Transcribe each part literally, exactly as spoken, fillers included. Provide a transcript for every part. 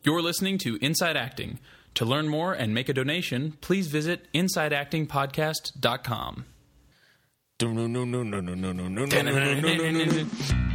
You're listening to Inside Acting. To learn more and make a donation, please visit inside acting podcast dot com. No, no, no, no, no, no, no, no, no, no, no, no, no, no.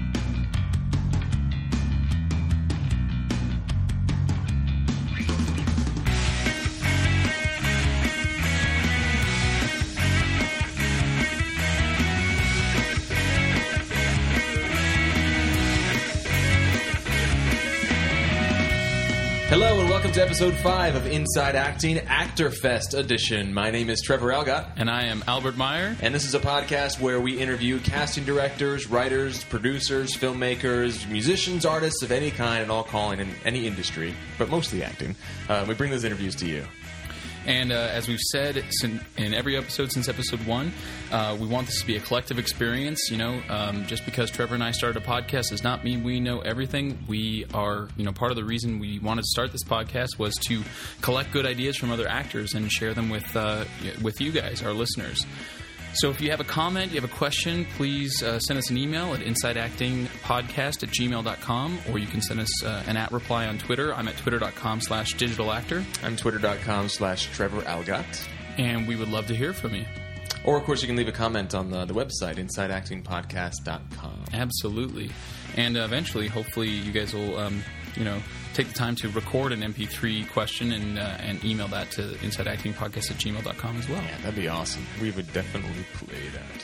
Hello and welcome to episode five of Inside Acting, Actor Fest edition. My name is Trevor Algott. And I am Albert Meyer. And this is a podcast where we interview casting directors, writers, producers, filmmakers, musicians, artists of any kind and all calling in any industry, but mostly acting. Uh, we bring those interviews to you. And uh, as we've said in every episode since episode one, uh, we want this to be a collective experience. You know, um, just because Trevor and I started a podcast does not mean we know everything. We are, you know, part of the reason we wanted to start this podcast was to collect good ideas from other actors and share them with uh, with you guys, our listeners. So if you have a comment, you have a question, please uh, send us an email at inside acting podcast at gmail dot com, or you can send us uh, an at reply on Twitter. I'm at twitter dot com slash digital actor. I'm twitter dot com slash Trevor Algott. And we would love to hear from you. Or, of course, you can leave a comment on the, the website, inside acting podcast dot com. Absolutely. And uh, eventually, hopefully, you guys will, um, you know, take the time to record an M P three question and uh, and email that to inside acting podcast at gmail dot com as well. Yeah, that'd be awesome. We would definitely play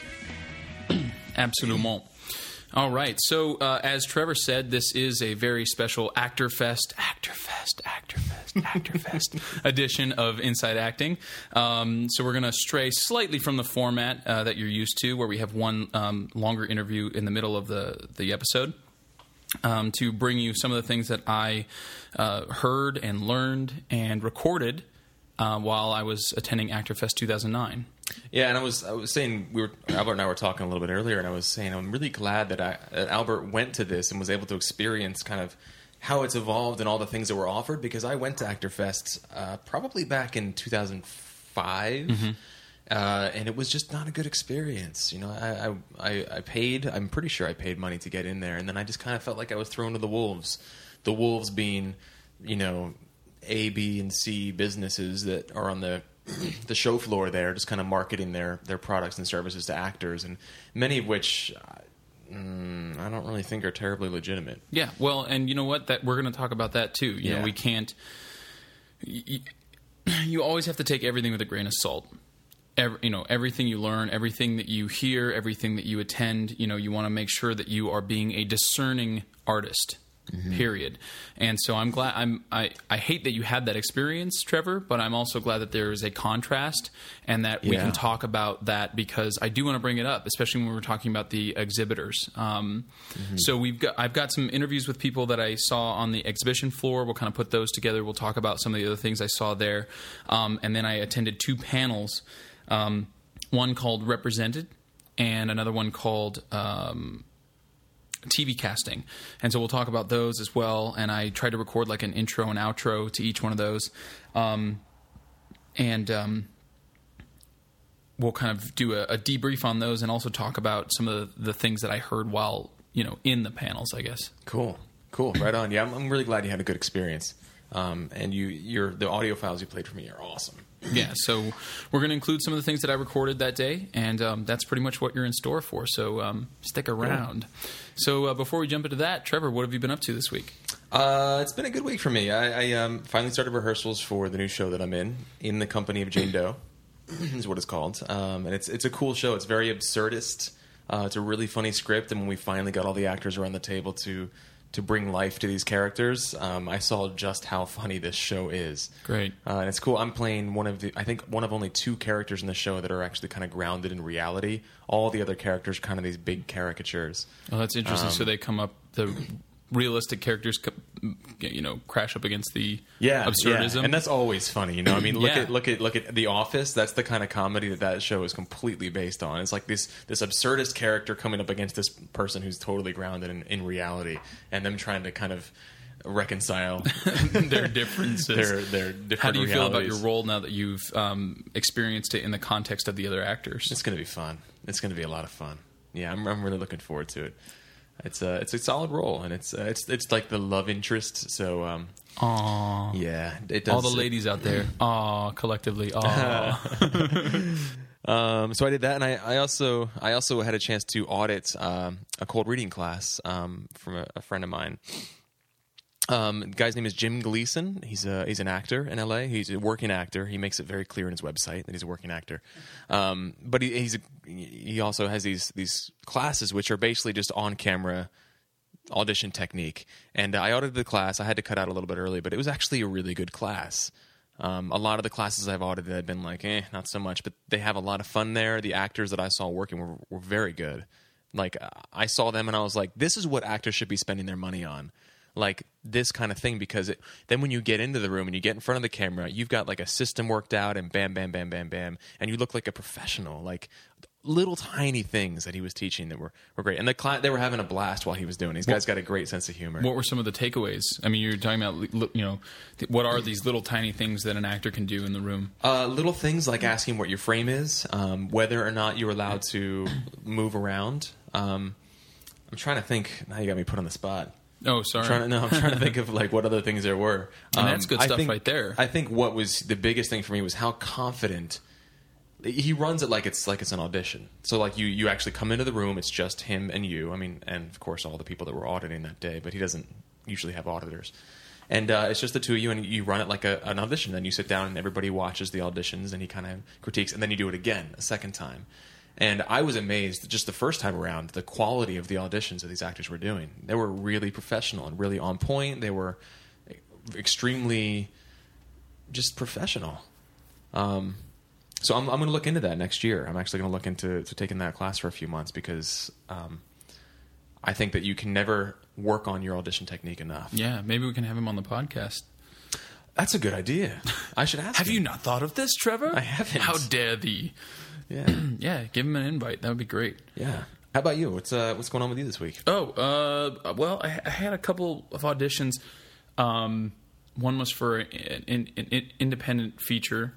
that. Absolument. All right. So, uh, as Trevor said, this is a very special Actor Fest, Actor Fest, Actor Fest, Actor Fest edition of Inside Acting. Um, so we're going to stray slightly from the format uh, that you're used to, where we have one um, longer interview in the middle of the, the episode. Um, to bring you some of the things that I uh, heard and learned and recorded uh, while I was attending ActorFest two thousand nine. Yeah, and I was I was saying we were Albert and I were talking a little bit earlier, and I was saying I'm really glad that, I, that Albert went to this and was able to experience kind of how it's evolved and all the things that were offered, because I went to ActorFest uh, probably back in two thousand five. Mm-hmm. Uh, and it was just not a good experience. You know, I, I, I paid, I'm pretty sure I paid money to get in there. And then I just kind of felt like I was thrown to the wolves. The wolves being, you know, A, B, and C businesses that are on the the show floor there, just kind of marketing their, their products and services to actors. And many of which mm, I don't really think are terribly legitimate. Yeah, well, and you know what? That we're going to talk about that too. You yeah. know, we can't... You, you always have to take everything with a grain of salt. Every, you know, everything you learn, everything that you hear, everything that you attend, you know, you want to make sure that you are being a discerning artist, mm-hmm. period. And so I'm glad, I'm, I, I hate that you had that experience, Trevor, but I'm also glad that there is a contrast and that we yeah. can talk about that, because I do want to bring it up, especially when we're talking about the exhibitors. Um, mm-hmm. So we've got, I've got some interviews with people that I saw on the exhibition floor. We'll kind of put those together. We'll talk about some of the other things I saw there. Um, and then I attended two panels. Um, one called Represented and another one called um, T V Casting. And so we'll talk about those as well. And I tried to record like an intro and outro to each one of those. Um, and um, we'll kind of do a, a debrief on those and also talk about some of the, the things that I heard while, you know, in the panels, I guess. Cool. Cool. Right on. Yeah, I'm, I'm really glad you had a good experience. Um, and you, your the audio files you played for me are awesome. Yeah, so we're going to include some of the things that I recorded that day, and um, that's pretty much what you're in store for, so um, stick around. Cool. So uh, before we jump into that, Trevor, what have you been up to this week? Uh, it's been a good week for me. I, I um, finally started rehearsals for the new show that I'm in, In the Company of Jane Doe, is what it's called. Um, and it's it's a cool show. It's very absurdist. Uh, it's a really funny script, and when we finally got all the actors around the table to... to bring life to these characters, um, I saw just how funny this show is. Great. Uh, and it's cool. I'm playing one of the, I think, one of only two characters in the show that are actually kind of grounded in reality. All the other characters are kind of these big caricatures. Oh, that's interesting. Um, so they come up, the realistic characters, you know, crash up against the yeah, absurdism. Yeah. And that's always funny. You know, I mean, look yeah. at look at look at The Office. That's the kind of comedy that that show is completely based on. It's like this this absurdist character coming up against this person who's totally grounded in, in reality, and them trying to kind of reconcile their differences. Their, their different How do you realities. feel about your role now that you've um, experienced it in the context of the other actors? It's going to be fun. It's going to be a lot of fun. Yeah, I'm, I'm really looking forward to it. It's a it's a solid role, and it's uh, it's it's like the love interest. So um, Aw. Yeah, it does. All the ladies out there. Aw, collectively. Aw. Um, so I did that, and I, I also I also had a chance to audit um, a cold reading class um, from a, a friend of mine. Um, the guy's name is Jim Gleason. He's a he's an actor in L A. He's a working actor. He makes it very clear in his website that he's a working actor. Um, but he he's a, he also has these these classes which are basically just on camera audition technique. And I audited the class. I had to cut out a little bit early, but it was actually a really good class. Um, a lot of the classes I've audited have been like, eh, not so much, but they have a lot of fun there. The actors that I saw working were, were very good. Like, I saw them and I was like, this is what actors should be spending their money on. Like, this kind of thing, because it, then when you get into the room and you get in front of the camera, you've got like a system worked out and bam, bam, bam, bam, bam, and you look like a professional. Like, little tiny things that he was teaching that were, were great. And the class, they were having a blast while he was doing it. These guys got a great sense of humor. What were some of the takeaways? I mean, you're talking about, you know, what are these little tiny things that an actor can do in the room? Uh, little things like asking what your frame is, um, whether or not you're allowed to move around. Um, I'm trying to think. Now you got me put on the spot. Oh, sorry. I'm trying to, no, I'm trying to think of like what other things there were. Um, and that's good I stuff think, right there. I think what was the biggest thing for me was how confident he runs it, like it's like it's an audition. So like you, you actually come into the room, it's just him and you. I mean, and of course all the people that were auditing that day, but he doesn't usually have auditors. And uh, it's just the two of you, and you run it like a, an audition. Then you sit down and everybody watches the auditions, and he kind of critiques, and then you do it again a second time. And I was amazed just the first time around the quality of the auditions that these actors were doing. They were really professional and really on point. They were extremely just professional. Um, so I'm, I'm going to look into that next year. I'm actually going to look into to taking that class for a few months because um, I think that you can never work on your audition technique enough. Yeah, maybe we can have him on the podcast. That's a good idea. I should ask Have him. you not thought of this, Trevor? I haven't. How dare thee? Yeah. Yeah, give him an invite. That would be great. Yeah. How about you? What's uh, what's going on with you this week? Oh, uh, well, I, I had a couple of auditions. Um, one was for an, an, an independent feature,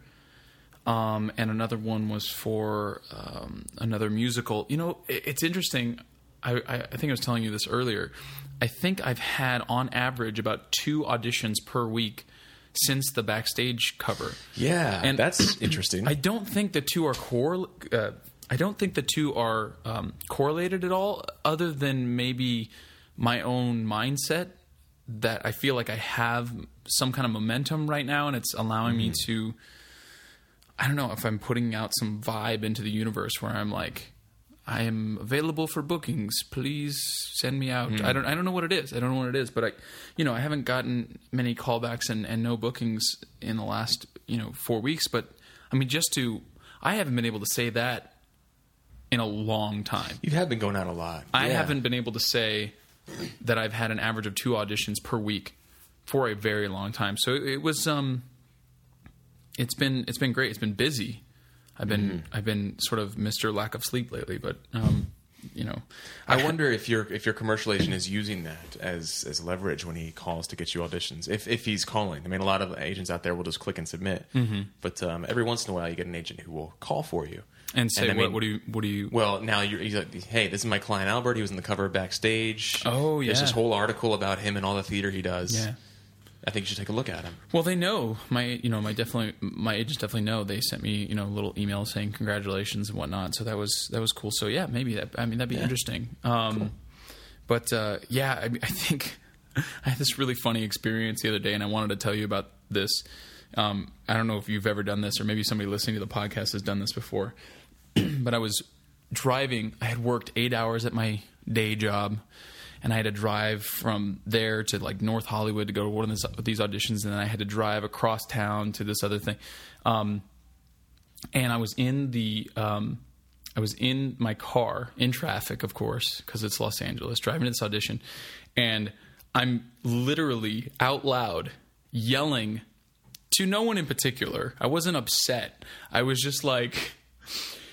um, and another one was for um, another musical. You know, it, it's interesting. I, I, I think I was telling you this earlier. I think I've had, on average, about two auditions per week since the Backstage cover. Yeah, and that's interesting. I don't think the two are cor- uh, I don't think the two are um, correlated at all, other than maybe my own mindset that I feel like I have some kind of momentum right now, and it's allowing mm-hmm. me to, I don't know if I'm putting out some vibe into the universe where I'm like, I am available for bookings. Please send me out. Mm. I don't. I don't know what it is. I don't know what it is. But I, you know, I haven't gotten many callbacks and, and no bookings in the last, you know, four weeks. But I mean, just to, I haven't been able to say that in a long time. You have been going out a lot. I yeah. haven't been able to say that I've had an average of two auditions per week for a very long time. So it was. Um, it's been. It's been great. It's been busy. I've been mm. I've been sort of Mister Lack of Sleep lately, but um, you know, I, I wonder if your if your commercial agent is using that as as leverage when he calls to get you auditions. If if he's calling, I mean, a lot of agents out there will just click and submit, mm-hmm. but um, every once in a while you get an agent who will call for you and say, and, I mean, what, what do you what do you? Well, now you're he's like, hey, this is my client Albert. He was in the cover of Backstage. Oh yeah, there's this whole article about him and all the theater he does. Yeah. I think you should take a look at him. Well, they know my, you know, my definitely, my agents definitely know. They sent me, you know, a little email saying congratulations and whatnot. So that was that was cool. So yeah, maybe that. I mean, that'd be yeah. interesting. Um, cool. But uh, yeah, I, I think I had this really funny experience the other day, and I wanted to tell you about this. Um, I don't know if you've ever done this, or maybe somebody listening to the podcast has done this before. But I was driving. I had worked eight hours at my day job. And I had to drive from there to like North Hollywood to go to one of this, these auditions, and then I had to drive across town to this other thing. Um, and I was in the, um, I was in my car in traffic, of course, because it's Los Angeles, driving to this audition, and I'm literally out loud yelling to no one in particular. I wasn't upset. I was just like,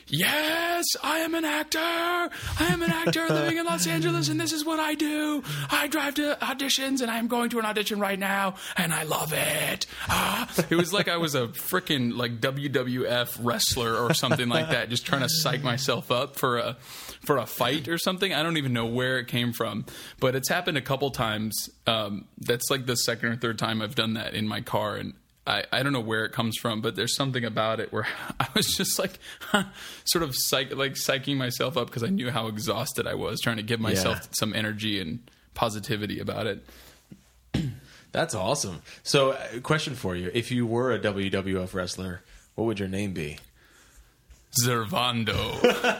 yes, I am an actor. I am an actor living in Los Angeles, and this is what I do. I drive to auditions, and I'm going to an audition right now, and I love it. Ah. It was like I was a freaking like W W F wrestler or something like that, just trying to psych myself up for a for a fight or something. I don't even know where it came from, but it's happened a couple times. Um, that's like the second or third time I've done that in my car, and I, I don't know where it comes from, but there's something about it where I was just like sort of psych, like psyching myself up because I knew how exhausted I was, trying to give myself yeah. some energy and positivity about it. That's awesome. So, uh, question for you. If you were a W W F wrestler, what would your name be? Zervando.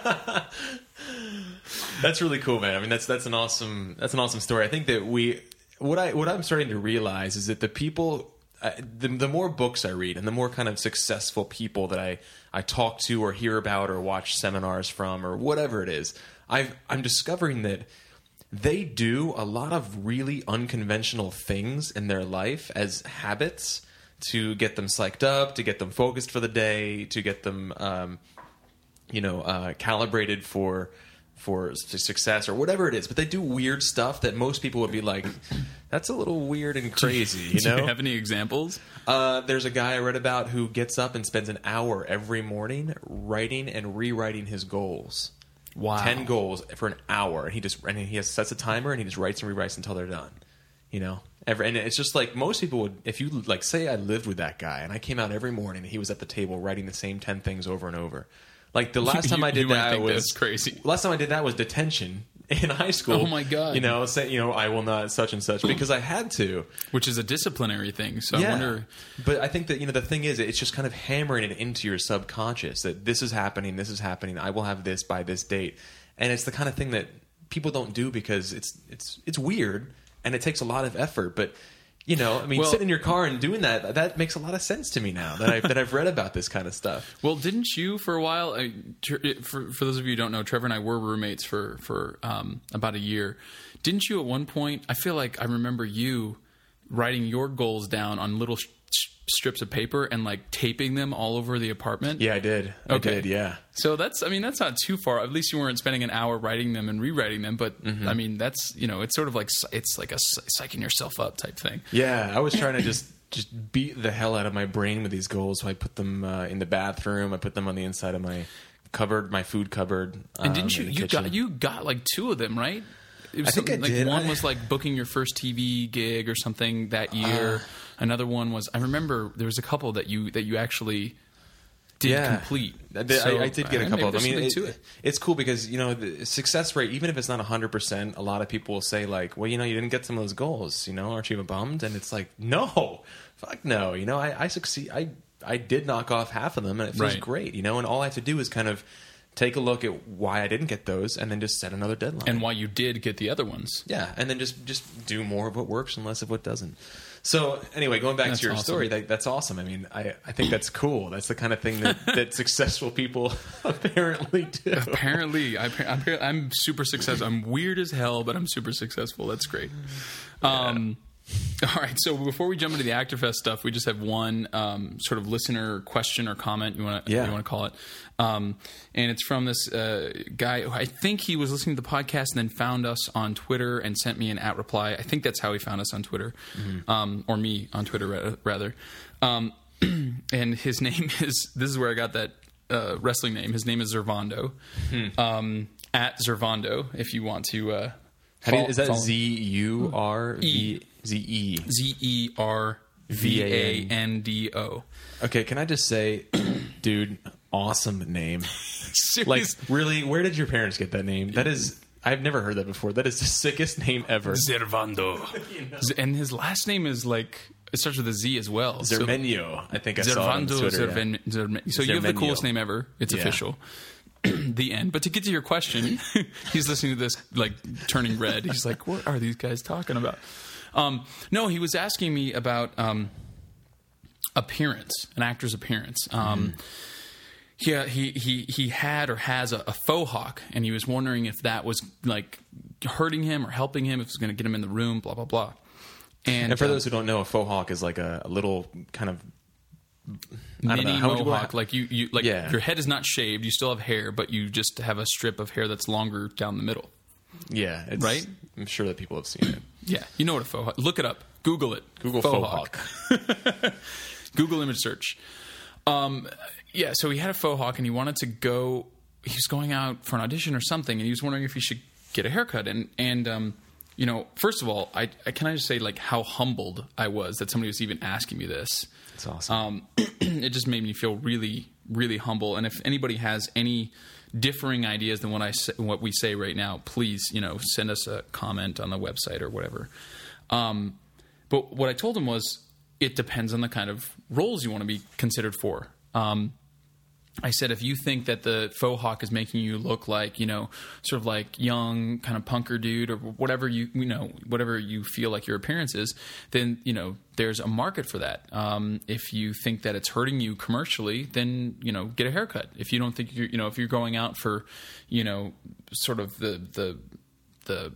That's really cool, man. I mean, that's that's an awesome that's an awesome story. I think that we what I what I'm starting to realize is that the people Uh, the, the more books I read and the more kind of successful people that I, I talk to or hear about or watch seminars from or whatever it is, I've, I'm discovering that they do a lot of really unconventional things in their life as habits to get them psyched up, to get them focused for the day, to get them, um, you know, uh, calibrated for for success or whatever it is. But they do weird stuff that most people would be like, that's a little weird and crazy, you know? Do you have any examples? Uh, there's a guy I read about who gets up and spends an hour every morning writing and rewriting his goals. Wow. Ten goals for an hour. And he just and he has, sets a timer and he just writes and rewrites until they're done. You know? Every, and it's just like most people would, if you, like, say I lived with that guy and I came out every morning and he was at the table writing the same ten things over and over. Like the last time you, I did you might that think was that's crazy. Last time I did that was detention in high school. Oh my God. You know, say you know I will not such and such because I had to, which is a disciplinary thing. So yeah. I wonder. But I think that you know the thing is, it's just kind of hammering it into your subconscious that this is happening, this is happening. I will have this by this date, and it's the kind of thing that people don't do because it's it's it's weird and it takes a lot of effort, but. You know, I mean, well, sitting in your car and doing that, that makes a lot of sense to me now that I've, that I've read about this kind of stuff. Well, didn't you for a while, I, for, for those of you who don't know, Trevor and I were roommates for, for um, about a year. Didn't you at one point, I feel like I remember you writing your goals down on little sh- strips of paper and like taping them all over the apartment? Yeah, I did. I okay. did, yeah. So that's, I mean, that's not too far. At least you weren't spending an hour writing them and rewriting them. But mm-hmm. I mean, that's, you know, it's sort of like, it's like a psyching yourself up type thing. Yeah. I was trying to just, just beat the hell out of my brain with these goals. So I put them uh, in the bathroom. I put them on the inside of my cupboard, my food cupboard. And didn't um, you, you got, you got like two of them, right? It was I think I like did. One I... was like booking your first T V gig or something that year. Uh, Another one was, I remember there was a couple that you that you actually did yeah. complete. I, so, I did get a couple of them. I mean, it, it. it's cool because, you know, the success rate, even if it's not one hundred percent, a lot of people will say, like, well, you know, you didn't get some of those goals, you know, aren't you bummed? And it's like, no, fuck no. You know, I, I succeed. I, I did knock off half of them and it feels right. great, you know, and all I have to do is kind of take a look at why I didn't get those and then just set another deadline. And why you did get the other ones. Yeah, and then just, just do more of what works and less of what doesn't. So anyway, going back that's to your awesome. story, that, that's awesome. I mean, I, I think that's cool. That's the kind of thing that, that successful people apparently do. Apparently. I, I'm, I'm super successful. I'm weird as hell, but I'm super successful. That's great. Um, yeah. All right, so before we jump into the ActorFest stuff, we just have one um, sort of listener question or comment, you want to yeah. you want to call it, um, and it's from this uh, guy who I think he was listening to the podcast and then found us on Twitter and sent me an at reply. I think that's how he found us on Twitter, mm-hmm. um, or me on Twitter rather. Um, and his name is, this is where I got that uh, wrestling name. His name is Zervando, hmm. um, at Zervando. If you want to, uh, How do you, is that Z U R V? Z E Z E R V A N D O. Okay, can I just say, dude, awesome name. Seriously? Like, really, where did your parents get that name? That is, I've never heard that before. That is the sickest name ever. Zervando. You know? And his last name is like, it starts with a Z as well. Zermenio, I think I Zervando, saw on Twitter. Zerven, yeah. Zerven, so Zermenio. You have the coolest name ever. It's yeah. official. The end. But to get to your question, he's listening to this, like, turning red. He's like, what are these guys talking about? Um, no, he was asking me about um, appearance, an actor's appearance. Um, mm. Yeah, he, he he had or has a, a faux hawk, and he was wondering if that was like hurting him or helping him, if it was going to get him in the room, blah blah blah. And, and for uh, those who don't know, a faux hawk is like a, a little kind of I don't mini know. How would you- mohawk. Like you, you like Yeah. your head is not shaved. You still have hair, but you just have a strip of hair that's longer down the middle. Yeah, it's, Right? I'm sure that people have seen it. Yeah, you know what a faux hawk. Look it up. Google it. Google faux hawk. Google image search. Um, yeah, so he had a faux hawk, and he wanted to go. He was going out for an audition or something, and he was wondering if he should get a haircut. And and um, you know, first of all, I, I can I just say like how humbled I was that somebody was even asking me this. It's awesome. Um, it just made me feel really, really humble. And if anybody has any differing ideas than what I say, what we say right now, please, you know, send us a comment on the website or whatever. Um, but what I told him was, it depends on the kind of roles you want to be considered for. Um, I said, if you think that the faux hawk is making you look like, you know, sort of like young kind of punker dude or whatever you, you know, whatever you feel like your appearance is, then, you know, there's a market for that. Um, if you think that it's hurting you commercially, then, you know, get a haircut. If you don't think you're, you know, if you're going out for, you know, sort of the, the, the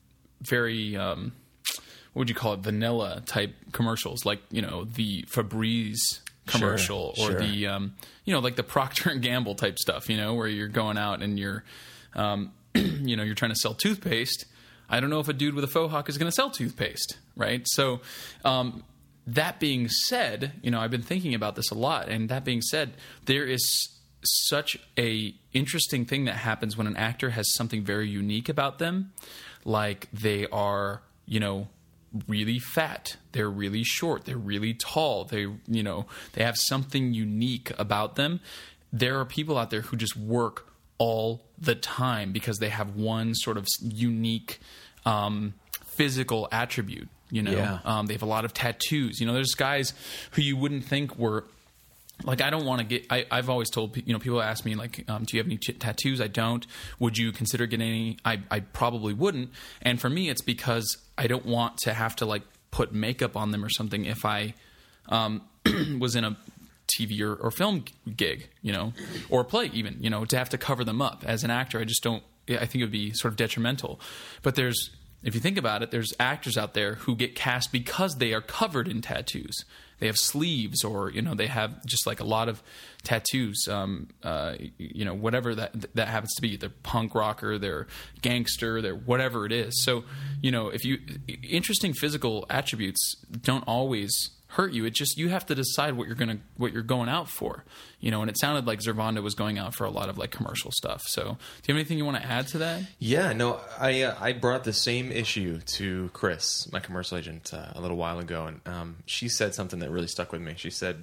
very, um, what would you call it? Vanilla type commercials, like, you know, the Febreze commercial Sure, or sure. the um, you know, like the Procter and Gamble type stuff, you know, where you're going out and you're um, you know, you're trying to sell toothpaste. I don't know if a dude with a faux hawk is going to sell toothpaste, right? So um, that being said, you know, I've been thinking about this a lot, and that being said, there is such a interesting thing that happens when an actor has something very unique about them, like they are, you know, really fat, they're really short, they're really tall, they, you know, they have something unique about them. There are people out there who just work all the time because they have one sort of unique um, physical attribute, you know. Yeah. Um, they have a lot of tattoos. You know, there's guys who you wouldn't think were, like, I don't want to get, I, I've always told, pe- you know, people ask me, like, um, do you have any t- tattoos? I don't. Would you consider getting any? I, I probably wouldn't. And for me, it's because I don't want to have to, like, put makeup on them or something if I um, was in a T V or, or film gig, you know, or play even, you know, to have to cover them up. As an actor, I just don't, I think it would be sort of detrimental. But there's, if you think about it, there's actors out there who get cast because they are covered in tattoos. They have sleeves, or, you know, they have just like a lot of tattoos, um, uh, you know, whatever that that happens to be. They're punk rocker, they're gangster, they're whatever it is. So, you know, if you, interesting physical attributes don't always hurt you. It just, you have to decide what you're going to, what you're going out for, you know, and it sounded like Zervanda was going out for a lot of like commercial stuff. So do you have anything you want to add to that? Yeah, no, I uh, I brought the same issue to Chris, my commercial agent, uh, a little while ago, and um, she said something that really stuck with me. She said,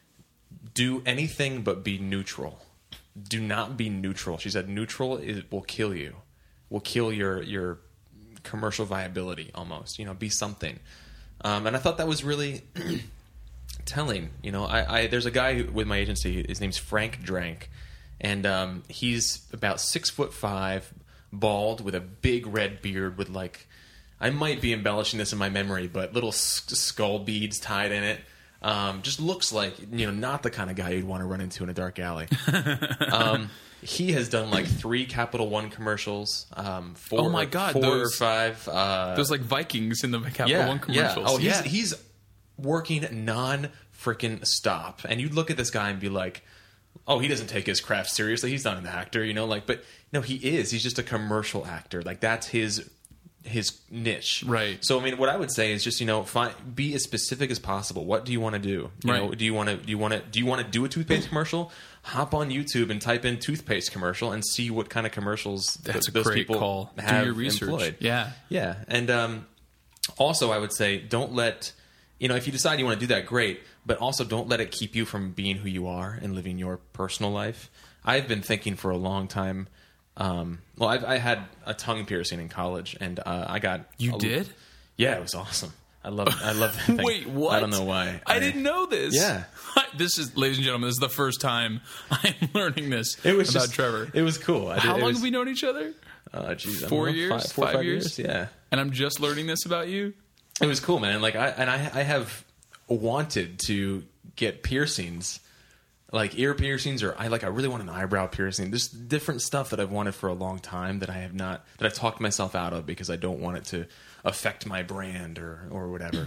"Do anything but be neutral. Do not be neutral." She said, "Neutral is, will kill you, will kill your your commercial viability almost. You know, be something." Um, and I thought that was really telling. You know, I, I there's a guy who, with my agency. His name's Frank Drank, and um, he's about six foot five, bald, with a big red beard, with like, I might be embellishing this in my memory, but little s- skull beads tied in it. Um, just looks like, you know, not the kind of guy you'd want to run into in a dark alley. um, he has done like three Capital One commercials. Um, four, Oh my God, four those- or five. Uh, There's like Vikings in the Capital yeah, One commercials. Yeah. Oh, he's yeah. he's working non freaking stop, and you'd look at this guy and be like, "Oh, he doesn't take his craft seriously. He's not an actor, you know." Like, but no, he is. He's just a commercial actor. Like, that's his his niche, Right. So, I mean, what I would say is just, you know, find, be as specific as possible. What do you want to do? You Right. know, do you want to do you want to do you want to do a toothpaste commercial? Hop on YouTube and type in toothpaste commercial and see what kind of commercials That's th- a those great people call. Do have your research. employed. Yeah. Yeah, and um, also I would say don't let, you know, if you decide you want to do that, great, but also don't let it keep you from being who you are and living your personal life. I've been thinking for a long time. Um, well, I've, I had a tongue piercing in college, and uh, I got You a, did? Yeah, it was awesome. I love I love that thing. Wait, what? I don't know why. I, didn't know this. Yeah. This is, ladies and gentlemen, this is the first time I'm learning this It was about just, Trevor. It was cool. I did, How it long was, have we known each other? Uh, geez, I don't Four know, years? Five, four, Five five years? years? Yeah. And I'm just learning this about you? It was cool, man. Like I and I, I have wanted to get piercings, like ear piercings, or I like I really want an eyebrow piercing. There's different stuff that I've wanted for a long time that I have not, that I've talked myself out of because I don't want it to affect my brand or or whatever.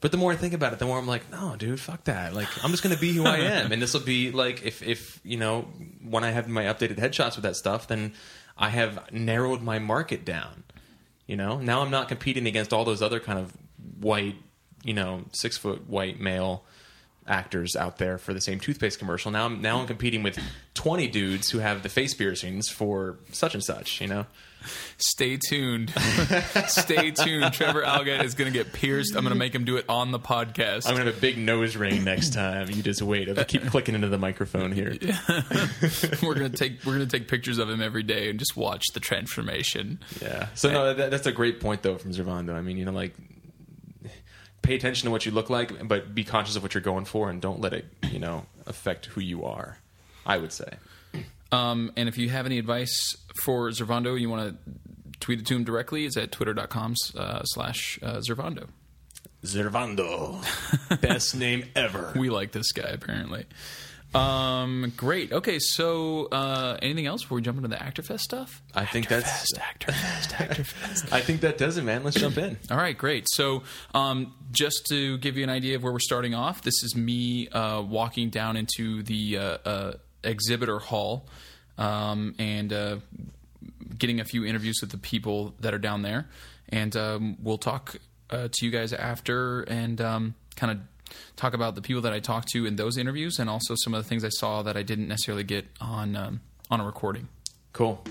But the more I think about it, the more I'm like, no, dude, fuck that. Like, I'm just going to be who I am. And this will be like, if, if, you know, when I have my updated headshots with that stuff, then I have narrowed my market down. You know, now I'm not competing against all those other kind of white, you know, six foot white male actors out there for the same toothpaste commercial. Now I'm now I'm competing with twenty dudes who have the face piercings for such and such, you know. Stay tuned. Stay tuned. Trevor Algatt is going to get pierced. I'm going to make him do it on the podcast. I'm going to have a big nose ring next time. You just wait. I'll keep clicking into the microphone here. we're going to take we're going to take pictures of him every day and just watch the transformation. Yeah. So no, that, that's a great point though from Zervando. I mean, you know, like, pay attention to what you look like, but be conscious of what you're going for, and don't let it, you know, affect who you are, I would say. Um, and if you have any advice for Zervando, you want to tweet it to him directly, it's at twitter.com uh, slash uh, Zervando. Zervando. Best name ever. We like this guy, apparently. Um, great. Okay, so uh, anything else before we jump into the ActorFest stuff? I think that's ActorFest, ActorFest. I think that does it, man. Let's jump in. All right, great. So um, just to give you an idea of where we're starting off, this is me uh, walking down into the uh, uh, exhibitor hall um, and uh, getting a few interviews with the people that are down there, and um, we'll talk uh, to you guys after and um, kind of talk about the people that I talked to in those interviews, and also some of the things I saw that I didn't necessarily get on um, on a recording. Cool.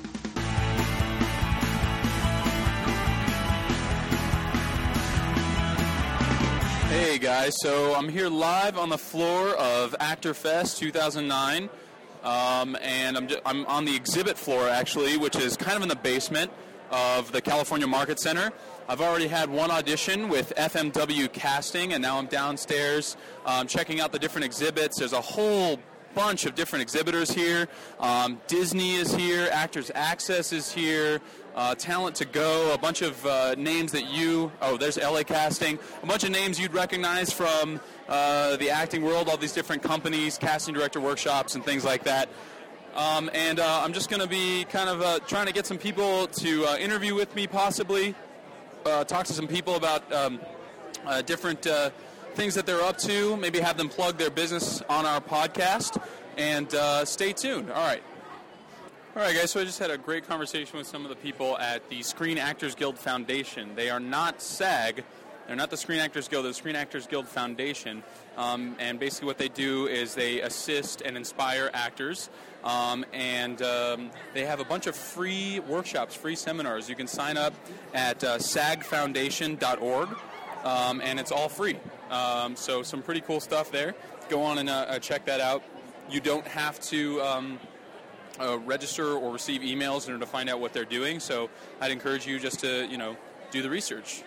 Hey guys, so I'm here live on the floor of ActorFest two thousand nine, um, and I'm just, I'm on the exhibit floor actually, which is kind of in the basement of the California Market Center. I've already had one audition with F M W Casting, and now I'm downstairs um, checking out the different exhibits. There's a whole bunch of different exhibitors here. Um, Disney is here, Actors Access is here, uh, Talent to Go, a bunch of uh, names that you, oh, there's L A Casting, a bunch of names you'd recognize from uh, the acting world, all these different companies, casting director workshops, and things like that. Um, and uh, I'm just going to be kind of uh, trying to get some people to uh, interview with me, possibly. Uh, talk to some people about um, uh, different uh, things that they're up to, maybe have them plug their business on our podcast, and uh, stay tuned. All right. All right, guys, so I just had a great conversation with some of the people at the Screen Actors Guild Foundation. They are not SAG. They're not the Screen Actors Guild. They're the Screen Actors Guild Foundation. Um, and basically what they do is they assist and inspire actors. Um, and um, they have a bunch of free workshops, free seminars. You can sign up at uh, sag foundation dot org, um, and it's all free. Um, so some pretty cool stuff there. Go on and uh, uh, check that out. You don't have to um, uh, register or receive emails in order to find out what they're doing. So I'd encourage you just to, you know, do the research.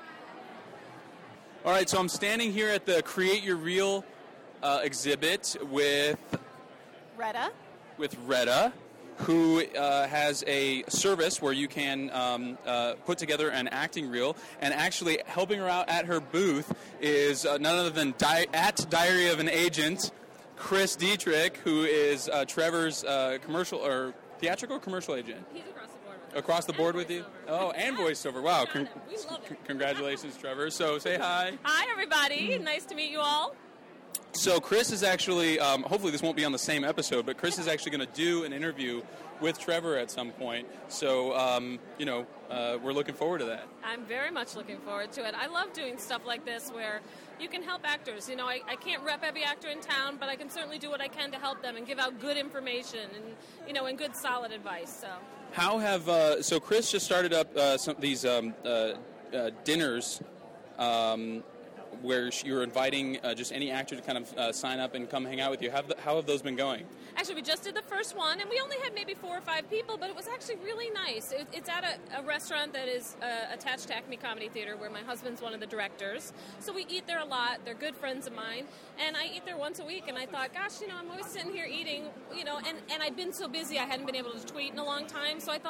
All right, so I'm standing here at the Create Your Reel uh, exhibit with Retta. with Retta, who uh, has a service where you can um, uh, put together an acting reel. And actually helping her out at her booth is uh, none other than Di- at Diary of an Agent, Chris Dietrich, who is uh, Trevor's uh, commercial or theatrical or commercial agent. He's across the board with us. Across the board with you? Oh, and voiceover. Wow. Con- We love it. congratulations, Trevor. So say hi. Hi, everybody. Nice to meet you all. So Chris is actually, um, hopefully this won't be on the same episode, but Chris is actually going to do an interview with Trevor at some point. So, um, you know, uh, we're looking forward to that. I'm very much looking forward to it. I love doing stuff like this where you can help actors. You know, I, I can't rep every actor in town, but I can certainly do what I can to help them and give out good information and, you know, and good solid advice. So. How have, uh, so Chris just started up uh, some these um, uh, uh, dinners um, where you're inviting uh, just any actor to kind of uh, sign up and come hang out with you. How have, the, how have those been going? Actually, we just did the first one, and we only had maybe four or five people, but it was actually really nice. It, it's at a, a restaurant that is uh, attached to Acme Comedy Theater, where my husband's one of the directors. So we eat there a lot. They're good friends of mine, and I eat there once a week. And I thought, gosh, you know, I'm always sitting here eating, you know, and, and I'd been so busy I hadn't been able to tweet in a long time. So I thought,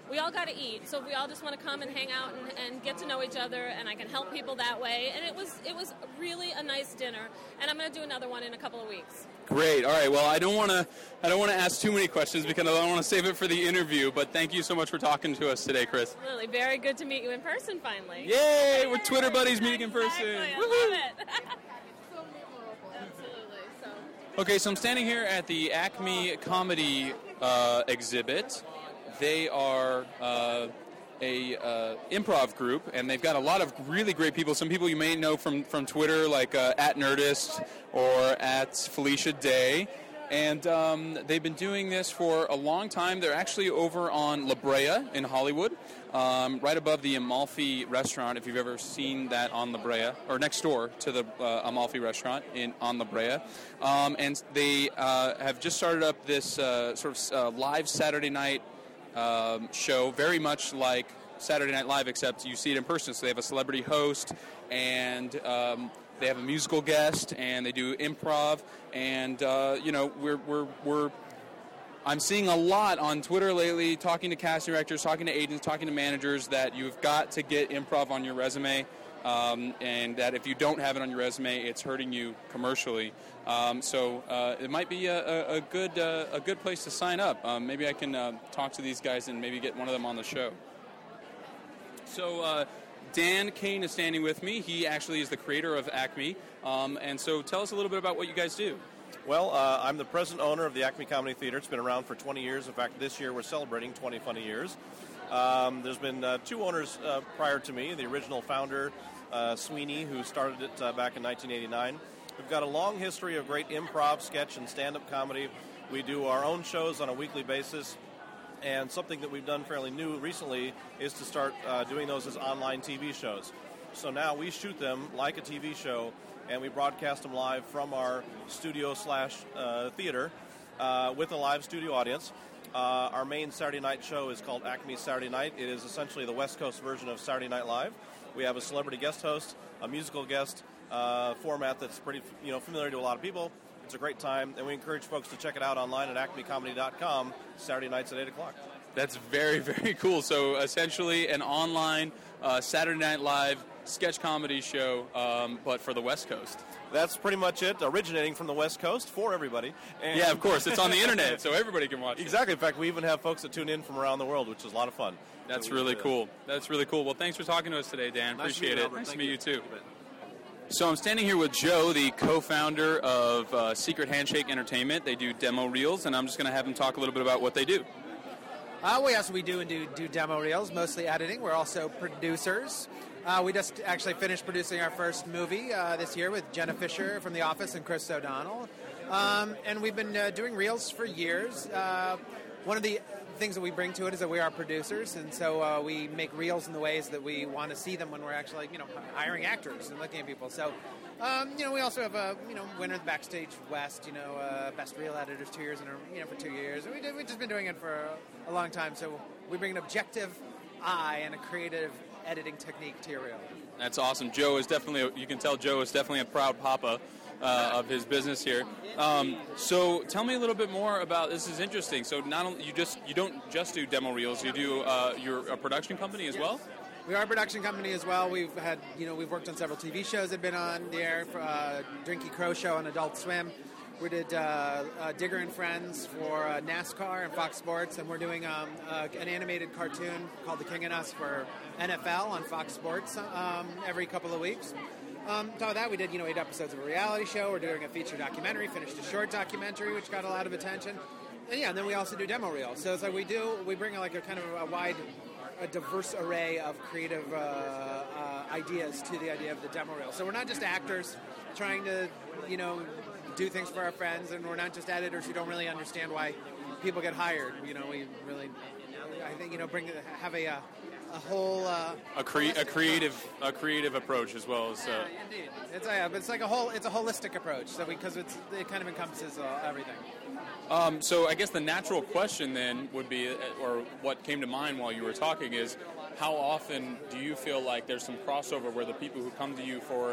we all got to eat, so we all just want to come and hang out and, and get to know each other, and I can help people that way. And it was it was really a nice dinner, and I'm going to do another one in a couple of weeks. Great. All right. Well, I don't want to I don't want to ask too many questions because I don't want to save it for the interview. But thank you so much for talking to us today, Chris. Really, very good to meet you in person finally. Yay! We're Twitter buddies meeting in person. Exactly. I Woo-hoo. love it. Absolutely. So. Okay, so I'm standing here at the Acme Comedy uh, exhibit. They are uh, a uh, improv group, and they've got a lot of really great people. Some people you may know from, from Twitter, like uh, at Nerdist or at Felicia Day. And um, they've been doing this for a long time. They're actually over on La Brea in Hollywood, um, right above the Amalfi restaurant, if you've ever seen that on La Brea, or next door to the uh, Amalfi restaurant in on La Brea. Um, and they uh, have just started up this uh, sort of uh, live Saturday night um, show, very much like Saturday Night Live, except you see it in person. So they have a celebrity host, and um, they have a musical guest, and they do improv. And uh, you know, we're we're we're. I'm seeing a lot on Twitter lately, talking to casting directors, talking to agents, talking to managers, that you've got to get improv on your resume, um, and that if you don't have it on your resume, it's hurting you commercially. Um, so uh, it might be a, a, a good uh, a good place to sign up. Um, maybe I can uh, talk to these guys and maybe get one of them on the show. So. Uh, Dan Kane is standing with me. He actually is the creator of Acme. Um, and so tell us a little bit about what you guys do. Well, uh, I'm the present owner of the Acme Comedy Theater. It's been around for twenty years. In fact, this year we're celebrating twenty funny years. Um, there's been uh, two owners uh, prior to me. The original founder, uh, Sweeney, who started it uh, back in nineteen eighty-nine. We've got a long history of great improv, sketch, and stand-up comedy. We do our own shows on a weekly basis. And something that we've done fairly new recently is to start uh, doing those as online T V shows. So now we shoot them like a T V show, and we broadcast them live from our studio slash uh, theater uh, with a live studio audience. Uh, our main Saturday night show is called Acme Saturday Night. It is essentially the West Coast version of Saturday Night Live. We have a celebrity guest host, a musical guest, uh, format that's pretty you know familiar to a lot of people. It's a great time, and we encourage folks to check it out online at acme comedy dot com, Saturday nights at eight o'clock. That's very, very cool. So essentially an online uh, Saturday Night Live sketch comedy show, um, but for the West Coast. That's pretty much it, originating from the West Coast for everybody. And yeah, of course. It's on the internet, so everybody can watch it. Exactly. In fact, we even have folks that tune in from around the world, which is a lot of fun. That's so really cool. That's really cool. Well, thanks for talking to us today, Dan. Nice Appreciate to it. meet you, Nice to Thank meet you, you, too. So I'm standing here with Joe, the co-founder of uh, Secret Handshake Entertainment. They do demo reels, and I'm just going to have him talk a little bit about what they do. Uh, well, yes, we do and do, do demo reels, mostly editing. We're also producers. Uh, we just actually finished producing our first movie uh, this year with Jenna Fisher from The Office and Chris O'Donnell. Um, and we've been uh, doing reels for years. Uh, one of the things that we bring to it is that we are producers, and so uh, we make reels in the ways that we want to see them when we're actually, you know, hiring actors and looking at people. So, um, you know, we also have a, you know, winner of the Backstage West, you know, uh, best reel editors two years in a, you know, for two years. And we did, we've just been doing it for a, a long time. So we bring an objective eye and a creative editing technique to your reel. That's awesome. Joe is definitely, a, you can tell Joe is definitely a proud papa uh, of his business here. Um, so tell me a little bit more about, this is interesting. So not only, you just, you don't just do demo reels, you do, uh, you're a production company as well? We are a production company as well. We've had, you know, we've worked on several T V shows that have been on the air, for uh, Drinky Crow Show on Adult Swim. We did uh, uh, Digger and Friends for uh, NASCAR and Fox Sports, and we're doing um, uh, an animated cartoon called The King and Us for N F L on Fox Sports um, every couple of weeks. Um, on top of that, we did, you know, eight episodes of a reality show. We're doing a feature documentary, finished a short documentary, which got a lot of attention. And yeah, and then we also do demo reels. So it's like we do, we bring like a kind of a wide, a diverse array of creative uh, uh, ideas to the idea of the demo reel. So we're not just actors trying to, you know, do things for our friends, and we're not just editors who don't really understand why people get hired. You know, we really, I think, you know, bring have a. Uh, A whole uh, a, cre- a creative a creative approach as well as uh, yeah, indeed. It's a, it's like a whole it's a holistic approach. So because it's it kind of encompasses uh, everything. Um, so I guess the natural question then would be, or what came to mind while you were talking, is how often do you feel like there's some crossover where the people who come to you for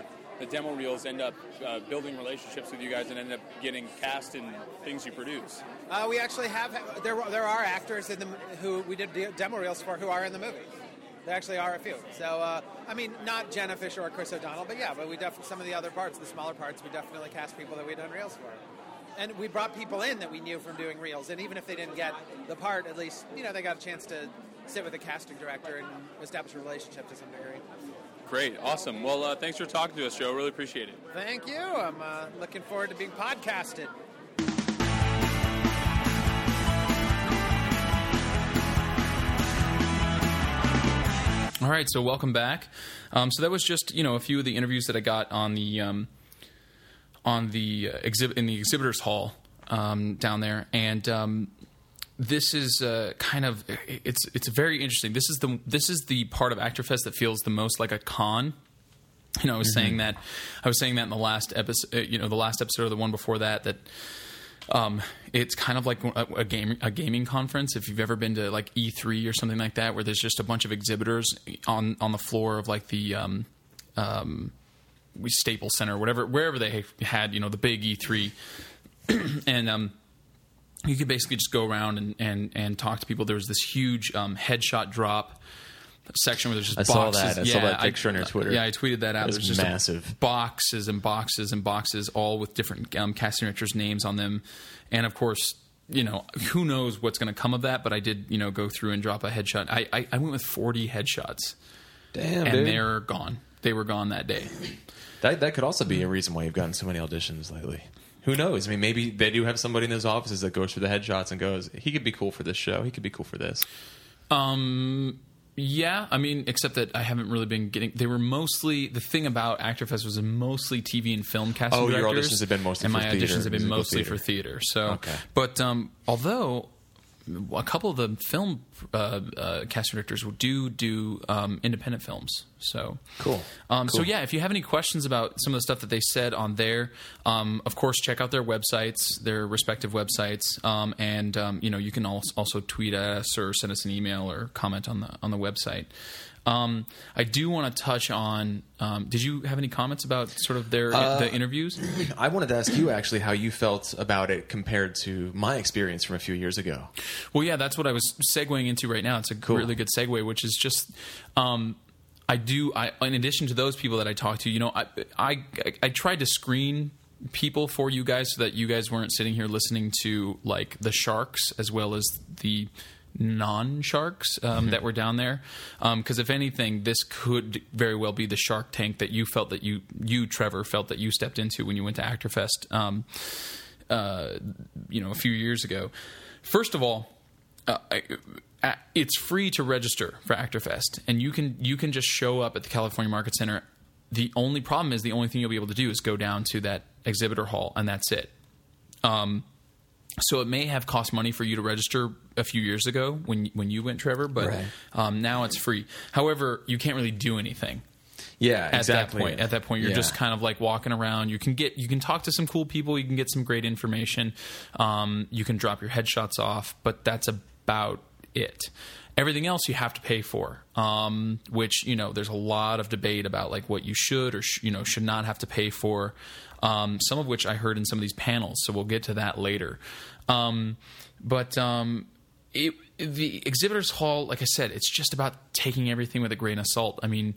the demo reels end up uh, building relationships with you guys and end up getting cast in things you produce? Uh, we actually have there. There are actors in the who we did de- demo reels for who are in the movie. There actually are a few. So uh, I mean, not Jenna Fisher or Chris O'Donnell, but yeah, but we definitely some of the other parts, the smaller parts, we definitely cast people that we've done reels for. And we brought people in that we knew from doing reels, and even if they didn't get the part, at least you know they got a chance to sit with a casting director and establish a relationship to some degree. Great, awesome. Well, uh, thanks for talking to us, Joe. Really appreciate it. Thank you. I'm uh, looking forward to being podcasted. All right, so welcome back. Um, so that was just you know a few of the interviews that I got on the um, on the uh, exhibit in the exhibitors hall um, down there, and um, this is uh, kind of it's it's very interesting. This is the this is the part of ActorFest that feels the most like a con. You know, I was mm-hmm. saying that I was saying that in the last episode. You know, the last episode or the one before that that. Um, it's kind of like a, a game, a gaming conference. If you've ever been to like E three or something like that, where there's just a bunch of exhibitors on, on the floor of like the, um, um, Staples Center, whatever, wherever they had, you know, the big E three. and, um, you could basically just go around and, and, and talk to people. There was this huge, um, headshot drop section where there's just I boxes. saw that. I yeah, saw that picture I, on your Twitter. Yeah, I tweeted that out. It was there's just massive. boxes and boxes and boxes, all with different um, casting directors' names on them. And of course, you know, who knows what's going to come of that? But I did, you know, go through and drop a headshot. I, I, I went with forty headshots. Damn, and dude. they're gone. They were gone that day. That that could also be a reason why you've gotten so many auditions lately. Who knows? I mean, maybe they do have somebody in those offices that goes through the headshots and goes, he could be cool for this show. He could be cool for this. Um... Yeah, I mean, except that I haven't really been getting. They were mostly the thing about ActorFest was mostly T V and film casting oh, directors. Oh, your auditions have been mostly and for my theater. auditions have been mostly theater. for theater. So, okay. but um, although a couple of the film uh, uh, casting directors do do um, independent films. So cool. Um, cool. So yeah, if you have any questions about some of the stuff that they said on there, um, of course, check out their websites, their respective websites, um, and um, you know you can also, also tweet at us or send us an email or comment on the on the website. Um, I do want to touch on. Um, did you have any comments about sort of their uh, the interviews? I wanted to ask you actually how you felt about it compared to my experience from a few years ago. Well, yeah, that's what I was segueing into right now. It's a cool. really good segue, which is just. Um, I do. I, in addition to those people that I talked to, you know, I, I I tried to screen people for you guys so that you guys weren't sitting here listening to like the sharks as well as the non-sharks um, mm-hmm. that were down there. Because um, if anything, this could very well be the Shark Tank that you felt that you, you Trevor, felt that you stepped into when you went to ActorFest, um, uh, you know, a few years ago. First of all, uh, I, it's free to register for ActorFest, and you can you can just show up at the California Market Center. The only problem is the only thing you'll be able to do is go down to that exhibitor hall, and that's it. Um, so it may have cost money for you to register a few years ago when when you went, Trevor, but right. um, now it's free. However, you can't really do anything. Yeah, at exactly. that point, at that point, you're yeah. just kind of like walking around. You can get, you can talk to some cool people. You can get some great information. Um, you can drop your headshots off, but that's about it. Everything else you have to pay for, um, which, you know, there's a lot of debate about like what you should or sh- you know should not have to pay for. Um, some of which I heard in some of these panels, so we'll get to that later. Um, but um, it, the exhibitors hall, like I said, it's just about taking everything with a grain of salt. I mean,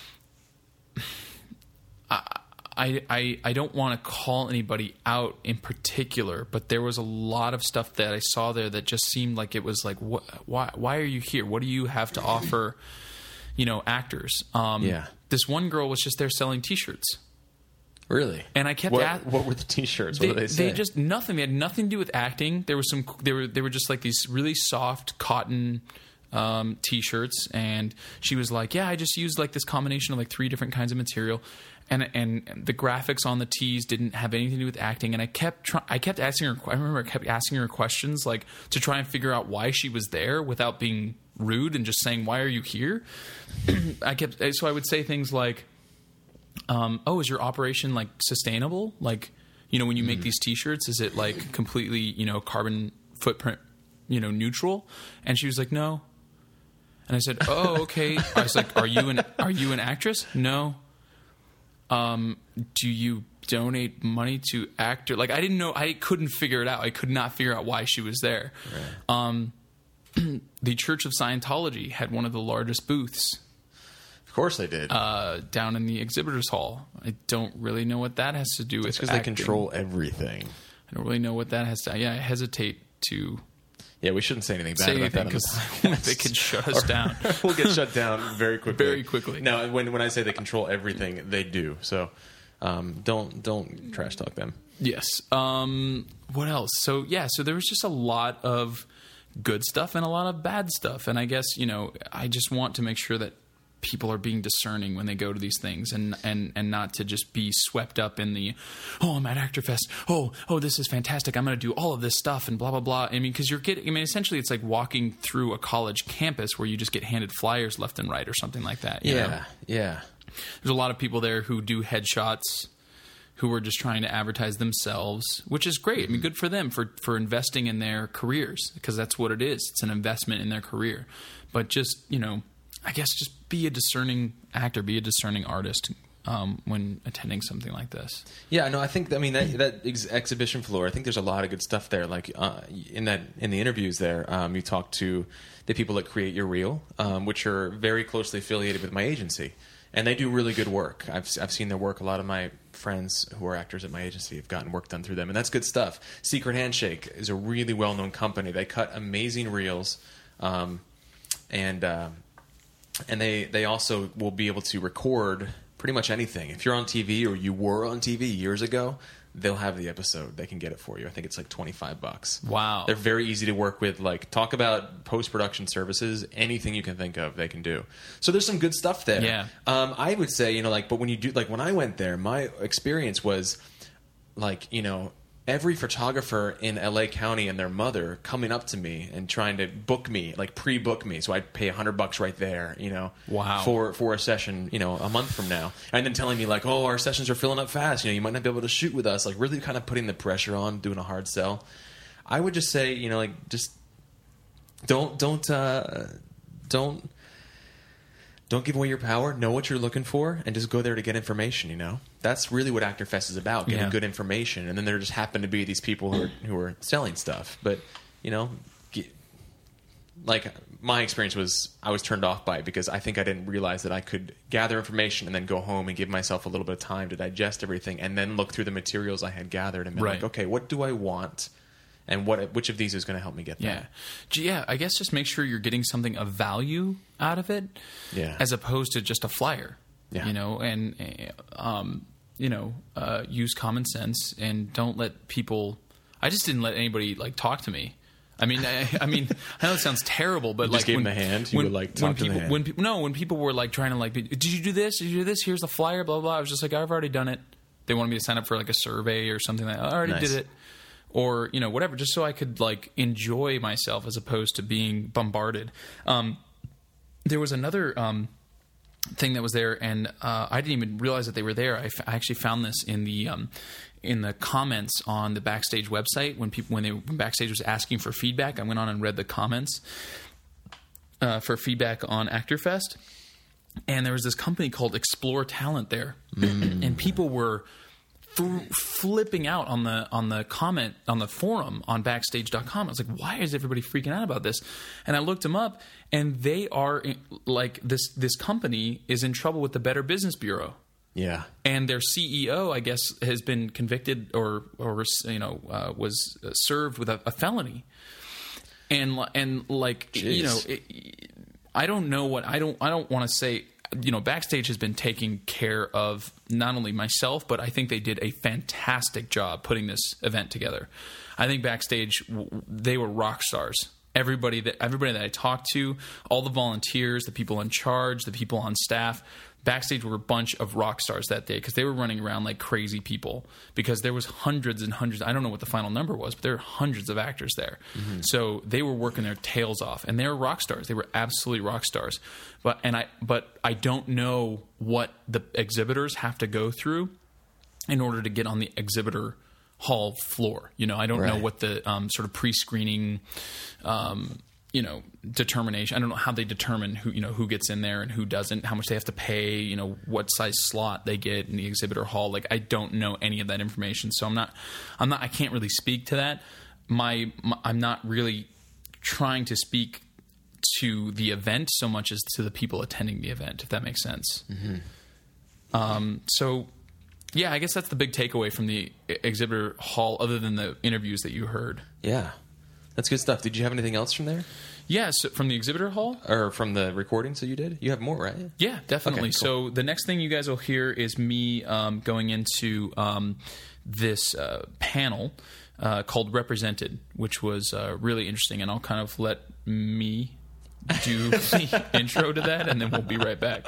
I I I, I don't want to call anybody out in particular, but there was a lot of stuff that I saw there that just seemed like it was like, what, why why are you here? What do you have to offer? You know, actors. Um, yeah. This one girl was just there selling T-shirts. Really? And I kept what, at, what were the T-shirts? They, what did they say? They just nothing. They had nothing to do with acting. There was some. They were. They were just like these really soft cotton um, T-shirts, and she was like, "Yeah, I just used like this combination of like three different kinds of material." And, and the graphics on the tees didn't have anything to do with acting. And I kept try, I kept asking her. I remember I kept asking her questions like to try and figure out why she was there without being rude and just saying, "Why are you here?" I kept so I would say things like, um, "Oh, is your operation like sustainable? Like, you know, when you make mm. these T-shirts, is it like completely, you know, carbon footprint, you know, neutral?" And she was like, "No." And I said, "Oh, okay." I was like, "Are you an Are you an actress?" "No." um, do you donate money to actor? Like, I didn't know. I couldn't figure it out. I could not figure out why she was there. Right. Um, the Church of Scientology had one of the largest booths. Of course they did. Uh, down in the exhibitors hall. I don't really know what that has to do with It's because they control everything. I don't really know what that has to... Yeah, I hesitate to... Yeah, we shouldn't say anything bad say about anything that. Because they could shut us down. We'll get shut down very quickly. Very quickly. No, when when I say they control everything, they do. So um, don't don't trash talk them. Yes. Um, what else? So, yeah, so there was just a lot of good stuff and a lot of bad stuff. And I guess, you know, I just want to make sure that people are being discerning when they go to these things, and, and, and not to just be swept up in the, oh, I'm at ActorFest. Oh, oh, this is fantastic. I'm going to do all of this stuff and blah, blah, blah. I mean, because you're getting, I mean, essentially it's like walking through a college campus where you just get handed flyers left and right or something like that. You yeah. know? Yeah. There's a lot of people there who do headshots, who are just trying to advertise themselves, which is great. I mean, good for them for, for investing in their careers, because that's what it is. It's an investment in their career. But just, you know, I guess just be a discerning actor, be a discerning artist um, when attending something like this. Yeah, no, I think, I mean, that, that ex- exhibition floor, I think there's a lot of good stuff there. Like uh, in that in the interviews there, um, you talk to the people that create your reel, um, which are very closely affiliated with my agency. And they do really good work. I've I've seen their work. A lot of my friends who are actors at my agency have gotten work done through them, and that's good stuff. Secret Handshake is a really well-known company. They cut amazing reels, um, and uh, and they they also will be able to record pretty much anything. If you're on T V or you were on T V years ago, they'll have the episode. They can get it for you. I think it's like twenty-five bucks. Wow. They're very easy to work with. Like, talk about post-production services. Anything you can think of, they can do. So there's some good stuff there. Yeah. Um, I would say, you know, like, but when you do, like, when I went there, my experience was, like, you know, every photographer in L A County and their mother coming up to me and trying to book me, like pre-book me, so I'd pay a hundred bucks right there, you know, wow, for for a session, you know, a month from now, and then telling me like, oh, our sessions are filling up fast, you know, you might not be able to shoot with us, like really kind of putting the pressure on, doing a hard sell. I would just say, you know, like just don't don't uh, don't. Don't give away your power. Know what you're looking for, and just go there to get information. You know, that's really what ActorFest is about: getting yeah. good information. And then there just happen to be these people who are who are selling stuff. But you know, get, like my experience was, I was turned off by it because I think I didn't realize that I could gather information and then go home and give myself a little bit of time to digest everything, and then look through the materials I had gathered and be right. like, okay, what do I want? And what, which of these is going to help me get there? Yeah, yeah. I guess just make sure you're getting something of value out of it, yeah. as opposed to just a flyer. Yeah. You know, and um, you know, uh, use common sense and don't let people. I just didn't let anybody like talk to me. I mean, I, I mean, I know it sounds terrible, but you like just gave when, them the hand, you when, would like talk when to people, the hand. when people, no, when people were like trying to like, did you do this? Did you do this? Here's the flyer, blah blah. blah. I was just like, I've already done it. They wanted me to sign up for like a survey or something like that. I already nice. did it. Or, you know, whatever, just so I could, like, enjoy myself as opposed to being bombarded. Um, there was another um, thing that was there, and uh, I didn't even realize that they were there. I, f- I actually found this in the um, in the comments on the Backstage website when people when they when Backstage was asking for feedback. I went on and read the comments uh, for feedback on ActorFest, and there was this company called Explore Talent there, mm. and people were F- flipping out on the on the comment on the forum on backstage dot com. I was like, why is everybody freaking out about this? And I looked them up, and they are in, like this this company is in trouble with the Better Business Bureau. Yeah, and their C E O, I guess, has been convicted or or you know uh, was served with a, a felony. And and like Jeez. you know, it, I don't know what I don't I don't want to say. You know, Backstage has been taking care of not only myself, but I think they did a fantastic job putting this event together. I think Backstage, they were rock stars. Everybody that everybody that I talked to, all the volunteers, the people in charge, the people on staff, Backstage were a bunch of rock stars that day because they were running around like crazy people because there was hundreds and hundreds. I don't know what the final number was, but there were hundreds of actors there. Mm-hmm. So they were working their tails off, and they were rock stars. They were absolutely rock stars. But and I but I don't know what the exhibitors have to go through in order to get on the exhibitor hall floor. You know, I don't right. know what the um, sort of pre-screening um, you know, determination. I don't know how they determine who, you know, who gets in there and who doesn't, how much they have to pay, you know, what size slot they get in the exhibitor hall. Like, I don't know any of that information. So I'm not, I'm not, I can't really speak to that. My, my I'm not really trying to speak to the event so much as to the people attending the event, if that makes sense. Mm-hmm. Um, so yeah, I guess that's the big takeaway from the exhibitor hall, other than the interviews that you heard. Yeah. That's good stuff. Did you have anything else from there? Yeah, so from the exhibitor hall? Or from the recordings that you did? You have more, right? Yeah, definitely. Okay, cool. So the next thing you guys will hear is me um, going into um, this uh, panel uh, called Represented, which was uh, really interesting. And I'll kind of let me do the intro to that, and then we'll be right back.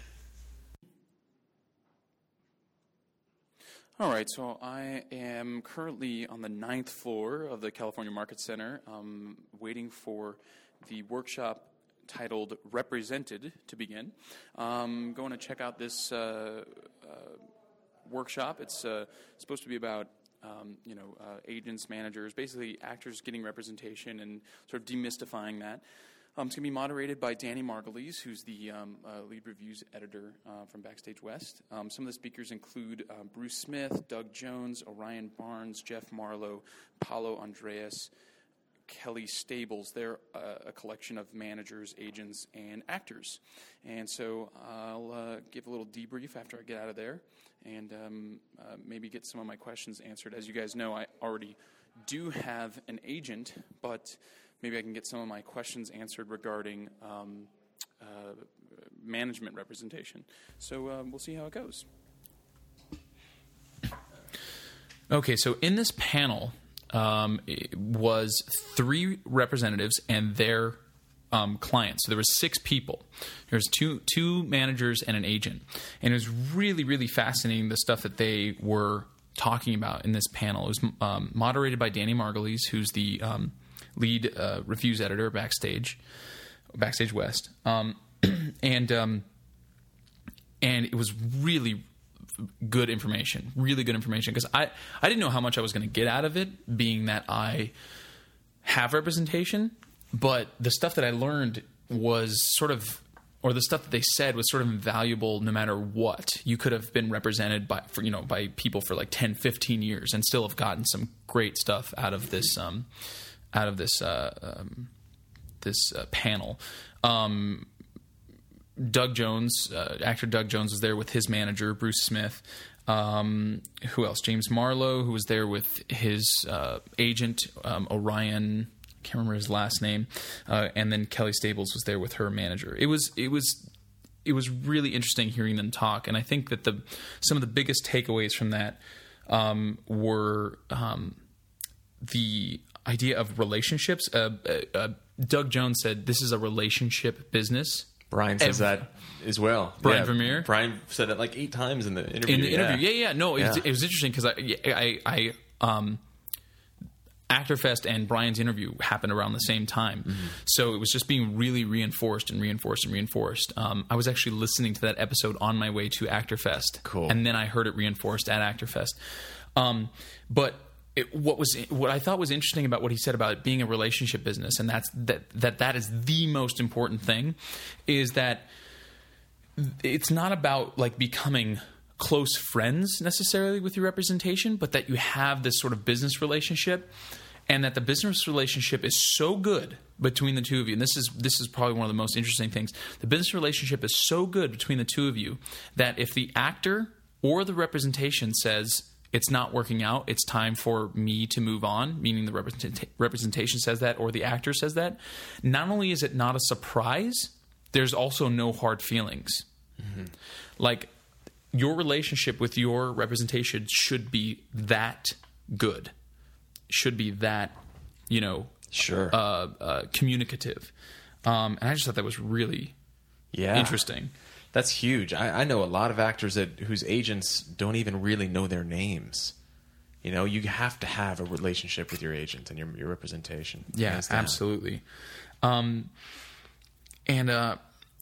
All right, so I am currently on the ninth floor of the California Market Center, um, waiting for the workshop titled Represented to begin. Um, going to check out this uh, uh, workshop. It's uh, supposed to be about um, you know uh, agents, managers, basically actors getting representation and sort of demystifying that. Um, it's going to be moderated by Danny Margulies, who's the um, uh, lead reviews editor uh, from Backstage West. Um, some of the speakers include uh, Bruce Smith, Doug Jones, Orion Barnes, Jeff Marlowe, Paulo Andreas, Kelly Stables. They're uh, a collection of managers, agents, and actors. And so I'll uh, give a little debrief after I get out of there and um, uh, maybe get some of my questions answered. As you guys know, I already do have an agent, but maybe I can get some of my questions answered regarding um, uh, management representation. So um, we'll see how it goes. Okay, so in this panel um, it was three representatives and their um, clients. So there was six people. There's two two managers and an agent. And it was really, really fascinating, the stuff that they were talking about in this panel. It was um, moderated by Danny Margulies, who's the um, lead uh, reviews editor Backstage, Backstage West, um, and um, and it was really good information, really good information, because I, I didn't know how much I was going to get out of it, being that I have representation, but the stuff that I learned was sort of, or the stuff that they said was sort of invaluable no matter what. You could have been represented by, for, you know, by people for like ten, fifteen years and still have gotten some great stuff out of this um, out of this uh, um, this uh, panel. Um, Doug Jones, uh, actor Doug Jones, was there with his manager, Bruce Smith. Um, who else? James Marlowe, who was there with his uh, agent, um, Orion. I can't remember his last name. Uh, and then Kelly Stables was there with her manager. It was it was it was really interesting hearing them talk. And I think that the some of the biggest takeaways from that um, were um, the idea of relationships. Uh, uh, uh, Doug Jones said this is a relationship business. Brian says Every, that as well. Brian yeah, Vermeer? Brian said it like eight times in the interview. In the interview, yeah, yeah. yeah. No, it, yeah. Was, it was interesting because I, I, I, um, ActorFest and Brian's interview happened around the same time. Mm-hmm. So it was just being really reinforced and reinforced and reinforced. Um, I was actually listening to that episode on my way to ActorFest. Cool. And then I heard it reinforced at ActorFest. Um, but It, what was what I thought was interesting about what he said about it being a relationship business, and that's that that that is the most important thing, is that it's not about like becoming close friends necessarily with your representation, but that you have this sort of business relationship, and that the business relationship is so good between the two of you. And this is this is probably one of the most interesting things. The business relationship is so good between the two of you that if the actor or the representation says, it's not working out, it's time for me to move on, meaning the represent- representation says that or the actor says that, not only is it not a surprise, there's also no hard feelings. Mm-hmm. Like, your relationship with your representation should be that good, should be that, you know, sure, uh, uh, communicative. Um, and I just thought that was really yeah. interesting. That's huge. I, I know a lot of actors that whose agents don't even really know their names. You know, you have to have a relationship with your agent and your, your representation. Yeah, absolutely. Um, and uh,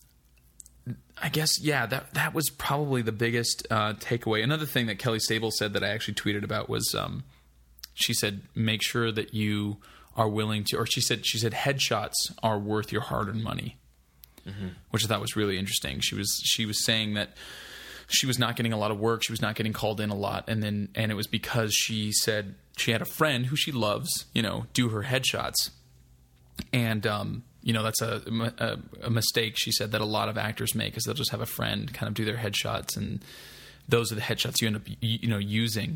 I guess, yeah, that that was probably the biggest uh, takeaway. Another thing that Kelly Stables said that I actually tweeted about was um, she said, make sure that you are willing to, or she said, she said headshots are worth your hard-earned money, mm-hmm. which I thought was really interesting. She was, she was saying that she was not getting a lot of work. She was not getting called in a lot. And then, and it was because she said she had a friend who she loves, you know, do her headshots. And, um, you know, that's a, a, a mistake, she said, that a lot of actors make, is they'll just have a friend kind of do their headshots, and those are the headshots you end up, you know, using.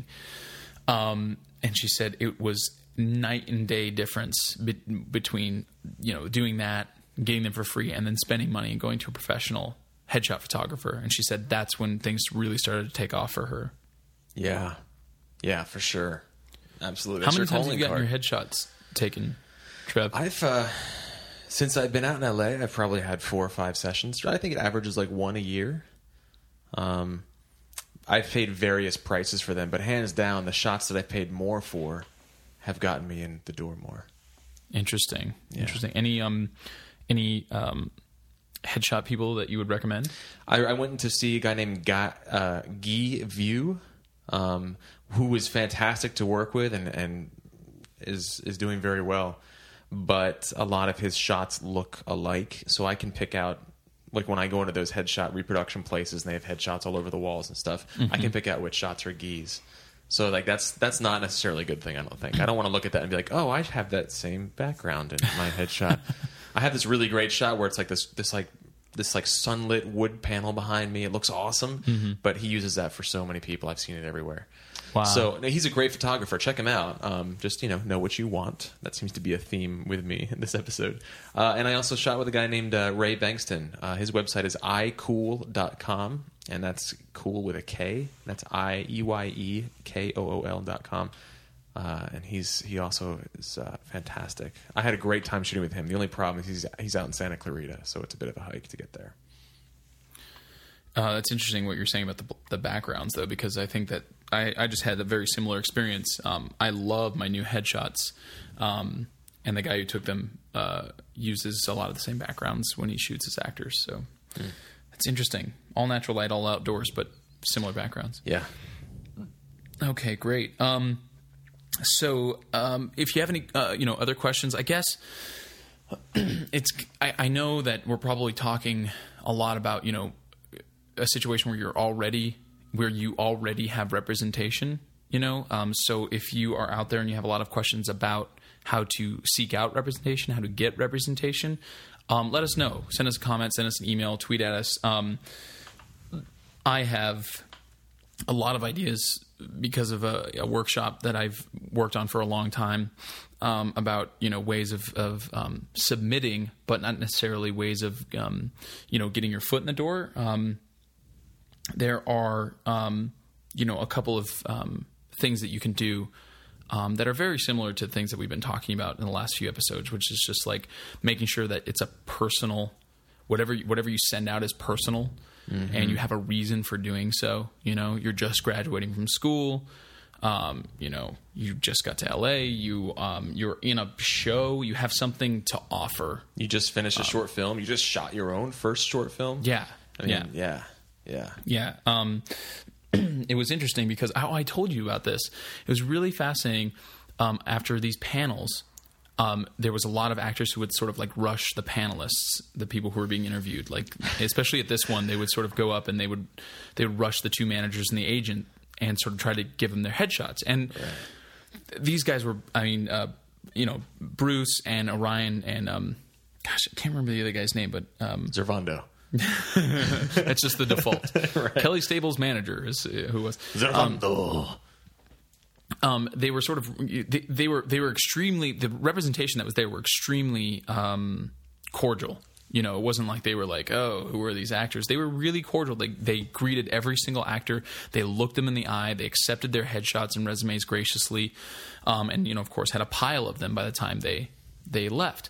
Um, and she said it was night and day difference be- between, you know, doing that, getting them for free, and then spending money and going to a professional headshot photographer. And she said that's when things really started to take off for her. Yeah. Yeah, for sure. Absolutely. How That's many your times have you gotten calling your headshots taken, Trev? I've, uh, since I've been out in L A, I've probably had four or five sessions. I think it averages like one a year. Um, I've paid various prices for them, but hands down, the shots that I paid more for have gotten me in the door more. Interesting. Yeah. Interesting. Any, um, any, um, headshot people that you would recommend? I, I went to see a guy named Guy, uh, Guy View, um, who was fantastic to work with and, and is is doing very well. But a lot of his shots look alike, so I can pick out, like when I go into those headshot reproduction places and they have headshots all over the walls and stuff, mm-hmm. I can pick out which shots are Guy's. So like that's that's not necessarily a good thing, I don't think. I don't want to look at that and be like, oh, I have that same background in my headshot. I have this really great shot where it's like this this like this like sunlit wood panel behind me. It looks awesome, mm-hmm. but he uses that for so many people. I've seen it everywhere. Wow. So he's a great photographer. Check him out. Um, just, you know, know what you want. That seems to be a theme with me in this episode. Uh, and I also shot with a guy named uh, Ray Bankston. Uh, his website is i cool dot com, and that's cool with a K. That's I E Y E K O O L dot com. Uh, and he's he also is uh, fantastic. I had a great time shooting with him. The only problem is he's he's out in Santa Clarita, so it's a bit of a hike to get there. Uh, that's interesting what you're saying about the the backgrounds, though, because I think that I, I just had a very similar experience. Um, I love my new headshots, um, and the guy who took them uh, uses a lot of the same backgrounds when he shoots his actors. So mm. that's interesting. All natural light, all outdoors, but similar backgrounds. Yeah. Okay, great. Um, so um, if you have any, uh, you know, other questions, I guess it's. I, I know that we're probably talking a lot about, you know, a situation where you're already where you already have representation, you know. Um, so if you are out there and you have a lot of questions about how to seek out representation, how to get representation, um, let us know. Send us a comment, send us an email, tweet at us. Um, I have a lot of ideas because of a, a workshop that I've worked on for a long time um, about, you know, ways of, of um, submitting, but not necessarily ways of, um, you know, getting your foot in the door. Um, there are, um, you know, a couple of um, things that you can do um, that are very similar to things that we've been talking about in the last few episodes, which is just like making sure that it's a personal, whatever whatever you send out is personal. Mm-hmm. And you have a reason for doing so. You know, you're just graduating from school. Um, you know, you just got to L A. You um, you're in a show. You have something to offer. You just finished a um, short film. You just shot your own first short film. Yeah, I mean, yeah, yeah, yeah, yeah. Um, it was interesting because oh, I told you about this. It was really fascinating. Um, after these panels. Um, there was a lot of actors who would sort of like rush the panelists, the people who were being interviewed. Like, especially at this one, they would sort of go up and they would they would rush the two managers and the agent and sort of try to give them their headshots. And right. these guys were, I mean, uh, you know, Bruce and Orion and um, gosh, I can't remember the other guy's name, but um, Zervando. That's just the default. Right. Kelly Stable's manager is uh, who was Zervando. Um, Um, they were sort of they, they were they were extremely the representation that was there were extremely um, cordial. You know, it wasn't like they were like, oh, who are these actors? They were really cordial. They they greeted every single actor. They looked them in the eye. They accepted their headshots and resumes graciously, um, and you know, of course, had a pile of them by the time they they left.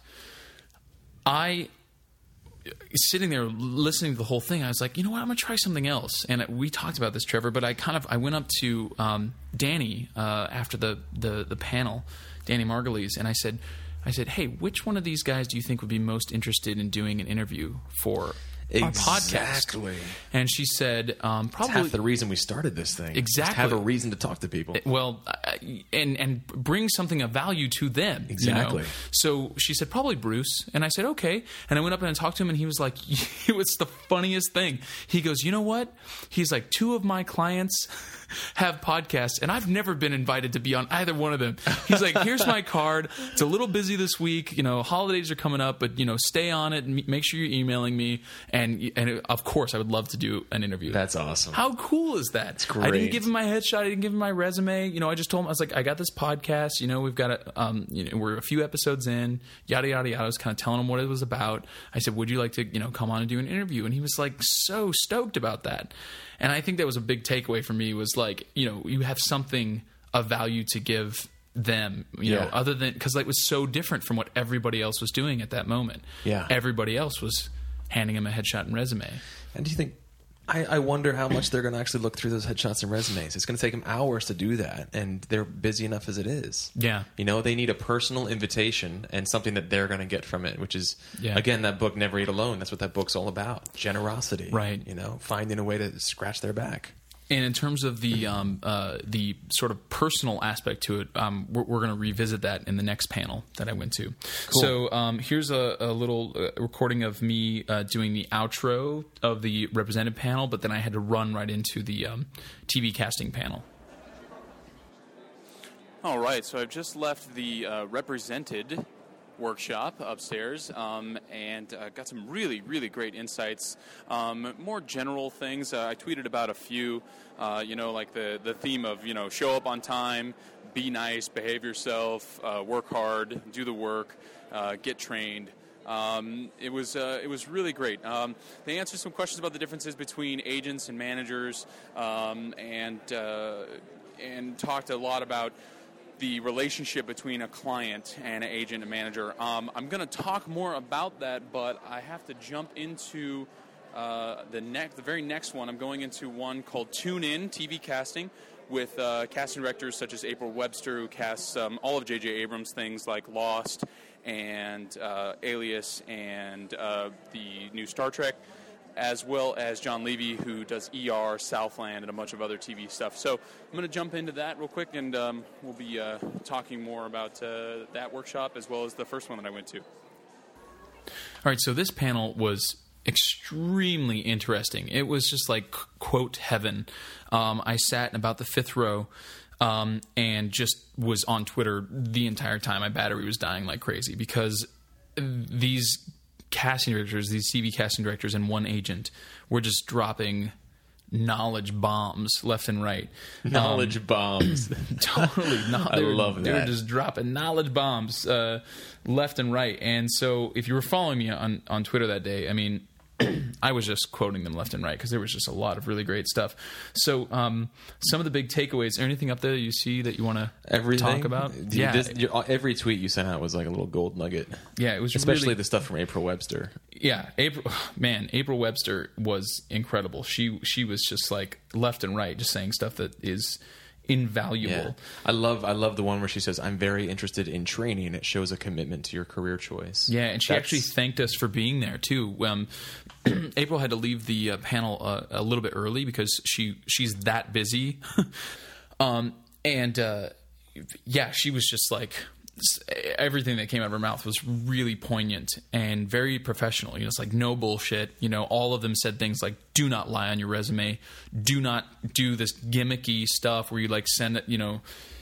I. Sitting there listening to the whole thing, I was like, you know what, I'm going to try something else. And we talked about this, Trevor, but I kind of I went up to um, Danny uh, after the, the the panel, Danny Margulies, and I said, I said, hey, which one of these guys do you think would be most interested in doing an interview for exactly. our podcast? And she said, um, probably it's half the reason we started this thing. Exactly, Just have a reason to talk to people. Well, and and bring something of value to them. Exactly. You know? So she said, probably Bruce. And I said, okay. And I went up and I talked to him, and he was like, it was the funniest thing. He goes, you know what? He's like, two of my clients have podcasts, and I've never been invited to be on either one of them. He's like, here's my card. It's a little busy this week. You know, holidays are coming up, but, you know, stay on it and make sure you're emailing me. And, and of course, I would love to do an interview. That's awesome. How cool is that? It's great. I didn't give him my headshot. I didn't give him my resume. You know, I just told him, I was like, I got this podcast. You know, we've got a, um, you know, we're a few episodes in, yada, yada, yada. I was kind of telling him what it was about. I said, would you like to, you know, come on and do an interview? And he was like so stoked about that. And I think that was a big takeaway for me, was like, you know, you have something of value to give them, you yeah. know, other than, because like, it was so different from what everybody else was doing at that moment. Yeah. Everybody else was handing him a headshot and resume. And do you think, I, I wonder how much they're going to actually look through those headshots and resumes. It's going to take them hours to do that, and they're busy enough as it is. Yeah. You know, they need a personal invitation and something that they're going to get from it, which is, yeah. again, that book, Never Eat Alone. That's what that book's all about. Generosity. Right. You know, finding a way to scratch their back. And in terms of the um, uh, the sort of personal aspect to it, um, we're, we're going to revisit that in the next panel that I went to. Cool. So um, here's a, a little uh, recording of me uh, doing the outro of the represented panel, but then I had to run right into the um, T V casting panel. All right, so I've just left the uh, represented workshop upstairs um, and uh, got some really, really great insights. Um, more general things. Uh, I tweeted about a few, uh, you know, like the, the theme of, you know, show up on time, be nice, behave yourself, uh, work hard, do the work, uh, get trained. Um, it was uh, it was really great. Um, they answered some questions about the differences between agents and managers, um, and uh, and talked a lot about the relationship between a client and an agent and manager. Um, I'm going to talk more about that, but I have to jump into uh, the next, the very next one. I'm going into one called Tune In T V Casting with uh, casting directors such as April Webster, who casts um, all of J J Abrams' things like Lost and uh, Alias and uh, the new Star Trek, as well as John Levy, who does E R, Southland, and a bunch of other T V stuff. So I'm going to jump into that real quick, and um, we'll be uh, talking more about uh, that workshop as well as the first one that I went to. All right, so this panel was extremely interesting. It was just like, quote, heaven. Um, I sat in about the fifth row um, and just was on Twitter the entire time. My battery was dying like crazy because these casting directors, these T V casting directors and one agent were just dropping knowledge bombs left and right. Knowledge um, bombs. Totally. No, I were, love that. They were just dropping knowledge bombs uh, left and right. And so if you were following me on, on Twitter that day, I mean, I was just quoting them left and right because there was just a lot of really great stuff. So um, some of the big takeaways, is there anything up there that you see that you want to talk about? You, yeah. This, your, every tweet you sent out was like a little gold nugget. Yeah, it was especially really, the stuff from April Webster. Yeah, April, man, April Webster was incredible. She she was just like left and right, just saying stuff that is invaluable. Yeah. I love I love the one where she says, "I'm very interested in training. It shows a commitment to your career choice." Yeah, and she That's, actually thanked us for being there too. Um, April had to leave the uh, panel uh, a little bit early because she she's that busy, um, and uh, yeah, she was just like, everything that came out of her mouth was really poignant and very professional. You know, it's like no bullshit. You know, all of them said things like, "Do not lie on your resume. Do not do this gimmicky stuff where you like send it, you know,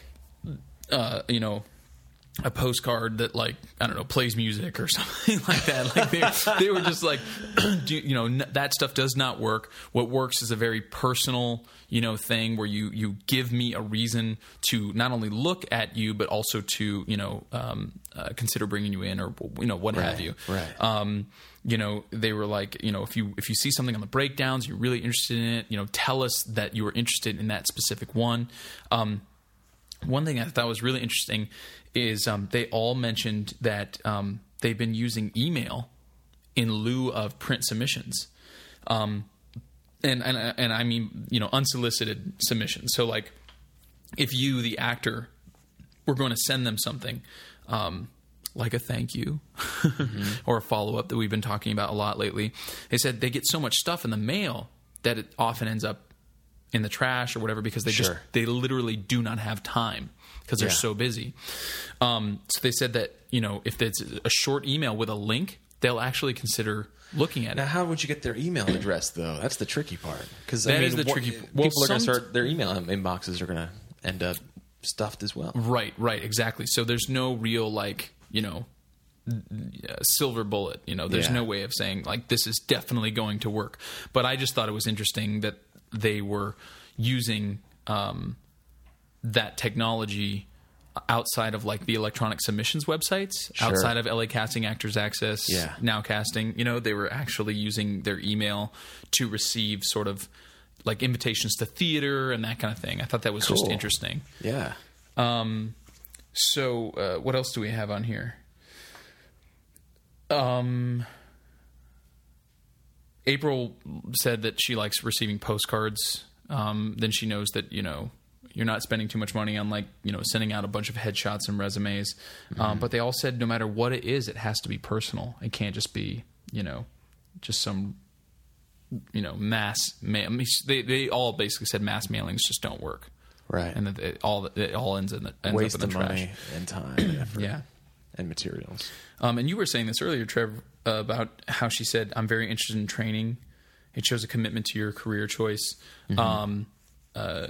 uh, you know, a postcard that like, I don't know, plays music or something like that." Like they, they were just like, do, you know, n- that stuff does not work. What works is a very personal, you know, thing where you, you give me a reason to not only look at you, but also to, you know, um, uh, consider bringing you in or, you know, what right, have you. Right. Um, you know, they were like, you know, if you, if you see something on the breakdowns, you're really interested in it, you know, tell us that you were interested in that specific one. Um, one thing I thought was really interesting is um, they all mentioned that um, they've been using email in lieu of print submissions. Um, and, and, and I mean, you know, unsolicited submissions. So like if you, the actor, were going to send them something um, like a thank you mm-hmm. or a follow-up that we've been talking about a lot lately, they said they get so much stuff in the mail that it often ends up in the trash or whatever because they Sure. just they literally do not have time because they're Yeah. so busy. Um, so they said that, you know, if it's a short email with a link, they'll actually consider looking at Now, it. how would you get their email address, though? That's the tricky part. Because I That mean, is the what- tricky- People well, are going to some- start their email inboxes are going to end up stuffed as well. Right, right, exactly. So there's no real, like, you know, uh, silver bullet. You know, there's Yeah. no way of saying, like, this is definitely going to work. But I just thought it was interesting that they were using um, that technology outside of, like, the electronic submissions websites, Sure. outside of L A Casting, Actors Access, Yeah. Now Casting. You know, they were actually using their email to receive sort of, like, invitations to theater and that kind of thing. I thought that was just Cool. interesting. Yeah. Um, so uh, what else do we have on here? Um, April said that she likes receiving postcards. Um, then she knows that, you know, you're not spending too much money on, like, you know, sending out a bunch of headshots and resumes. Mm-hmm. Um, but they all said no matter what it is, it has to be personal. It can't just be, you know, just some, you know, mass mail. I mean, they they all basically said mass mailings just don't work. Right. And that it all it all ends in the ends Waste up in of the trash. money and time and effort. Yeah. And materials. Um, and you were saying this earlier, Trev, uh, about how she said, "I'm very interested in training. It shows a commitment to your career choice." Mm-hmm. Um, uh,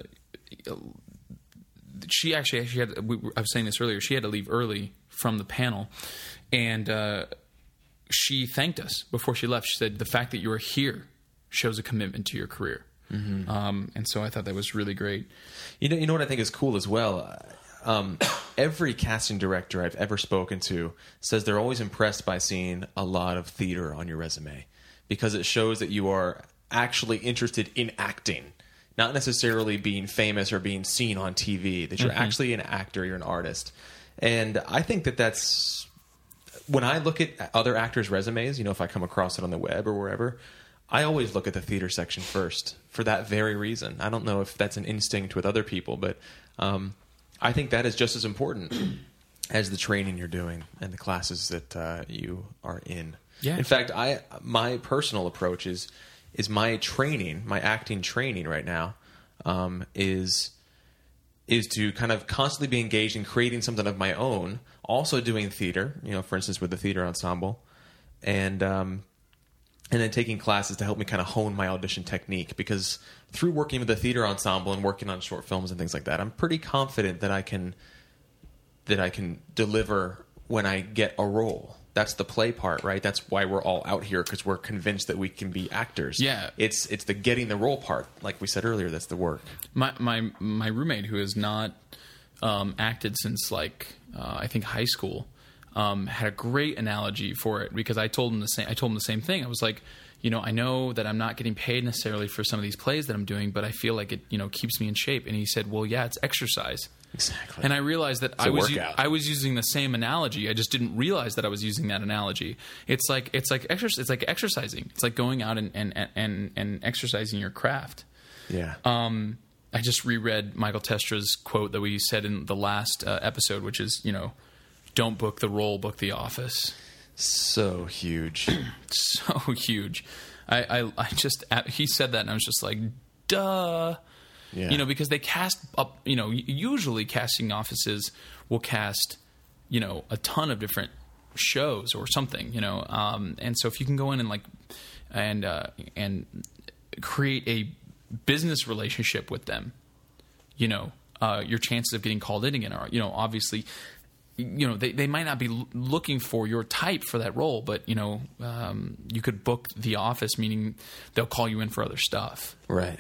she actually, she had. We, I was saying this earlier. She had to leave early from the panel, and uh, she thanked us before she left. She said, "The fact that you are here shows a commitment to your career." Mm-hmm. Um, and so I thought that was really great. You know, you know what I think is cool as well? Um, every casting director I've ever spoken to says they're always impressed by seeing a lot of theater on your resume because it shows that you are actually interested in acting, not necessarily being famous or being seen on T V, that you're Mm-hmm. actually an actor, you're an artist. And I think that that's... When I look at other actors' resumes, you know, if I come across it on the web or wherever, I always look at the theater section first for that very reason. I don't know if that's an instinct with other people, but um, I think that is just as important as the training you're doing and the classes that uh, you are in. Yeah. In fact, I my personal approach is is my training, my acting training right now, um, is is to kind of constantly be engaged in creating something of my own. Also doing theater, you know, for instance, with the theater ensemble, and um, and then taking classes to help me kind of hone my audition technique. Because through working with the theater ensemble and working on short films and things like that, I'm pretty confident that I can that I can deliver when I get a role. That's the play part, right? That's why we're all out here, because we're convinced that we can be actors. Yeah. It's it's the getting the role part, like we said earlier. That's the work. My my my roommate, who has not um, acted since, like, uh, I think high school, um, had a great analogy for it, because I told him the same. I told him the same thing. I was like, you know, I know that I'm not getting paid necessarily for some of these plays that I'm doing, but I feel like it, you know, keeps me in shape. And he said, well, yeah, it's exercise. Exactly. And I realized that I a was u- workout. I was using the same analogy. I just didn't realize that I was using that analogy. It's like it's like exercise. It's like exercising. It's like going out and and and, and exercising your craft. Yeah. Um, I just reread Michael Testra's quote that we said in the last uh, episode, which is, you know, don't book the role, book the office. So huge. So huge. I, I, I just, he said that and I was just like, duh. Yeah. You know, because they cast up, you know, usually casting offices will cast, you know, a ton of different shows or something, you know. Um, and so if you can go in and like, and, uh, and create a business relationship with them, you know, uh, your chances of getting called in again are, you know, obviously, you know, they, they might not be l- looking for your type for that role, but, you know, um, you could book the office, meaning they'll call you in for other stuff. Right.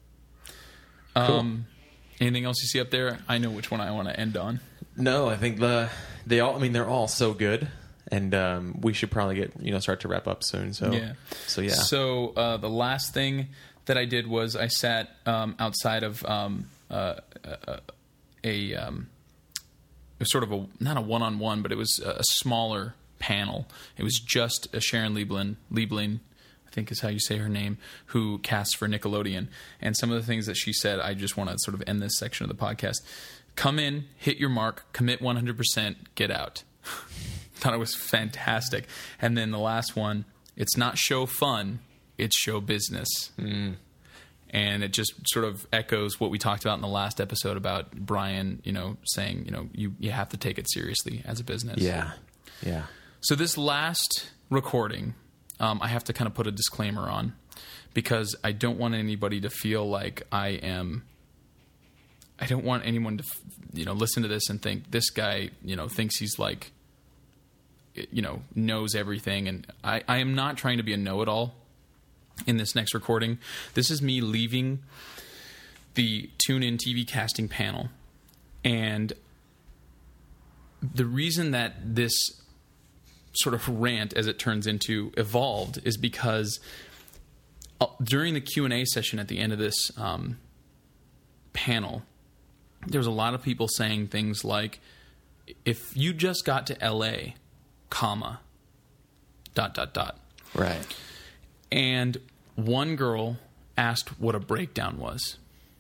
Um, anything else you see up there? I know which one I want to end on. No, I think the they all. I mean, they're all so good, and um, we should probably get you know start to wrap up soon. So Yeah. So yeah. So uh, the last thing that I did was I sat um, outside of um, uh, a, a, um, it was sort of a not a one-on-one, but it was a smaller panel. It was just uh, Sharon Liebling, Liebling, I think is how you say her name, who casts for Nickelodeon. And some of the things that she said, I just want to sort of end this section of the podcast. Come in, hit your mark, commit one hundred percent, get out. Thought it was fantastic. And then the last one, it's not show fun, it's show business. Mm. And it just sort of echoes what we talked about in the last episode about Brian, you know, saying, you know, you, you have to take it seriously as a business. Yeah. Yeah. So this last recording, um, I have to kind of put a disclaimer on because I don't want anybody to feel like I am, I don't want anyone to, you know, listen to this and think this guy, you know, thinks he's like, you know, knows everything. And I, I am not trying to be a know-it-all in this next recording. This is me leaving the TuneIn T V casting panel. And the reason that this sort of rant, as it turns into, evolved is because during the Q and A session at the end of this um, panel, there was a lot of people saying things like, if you just got to L A, comma, dot, dot, dot. Right. And one girl asked what a breakdown was.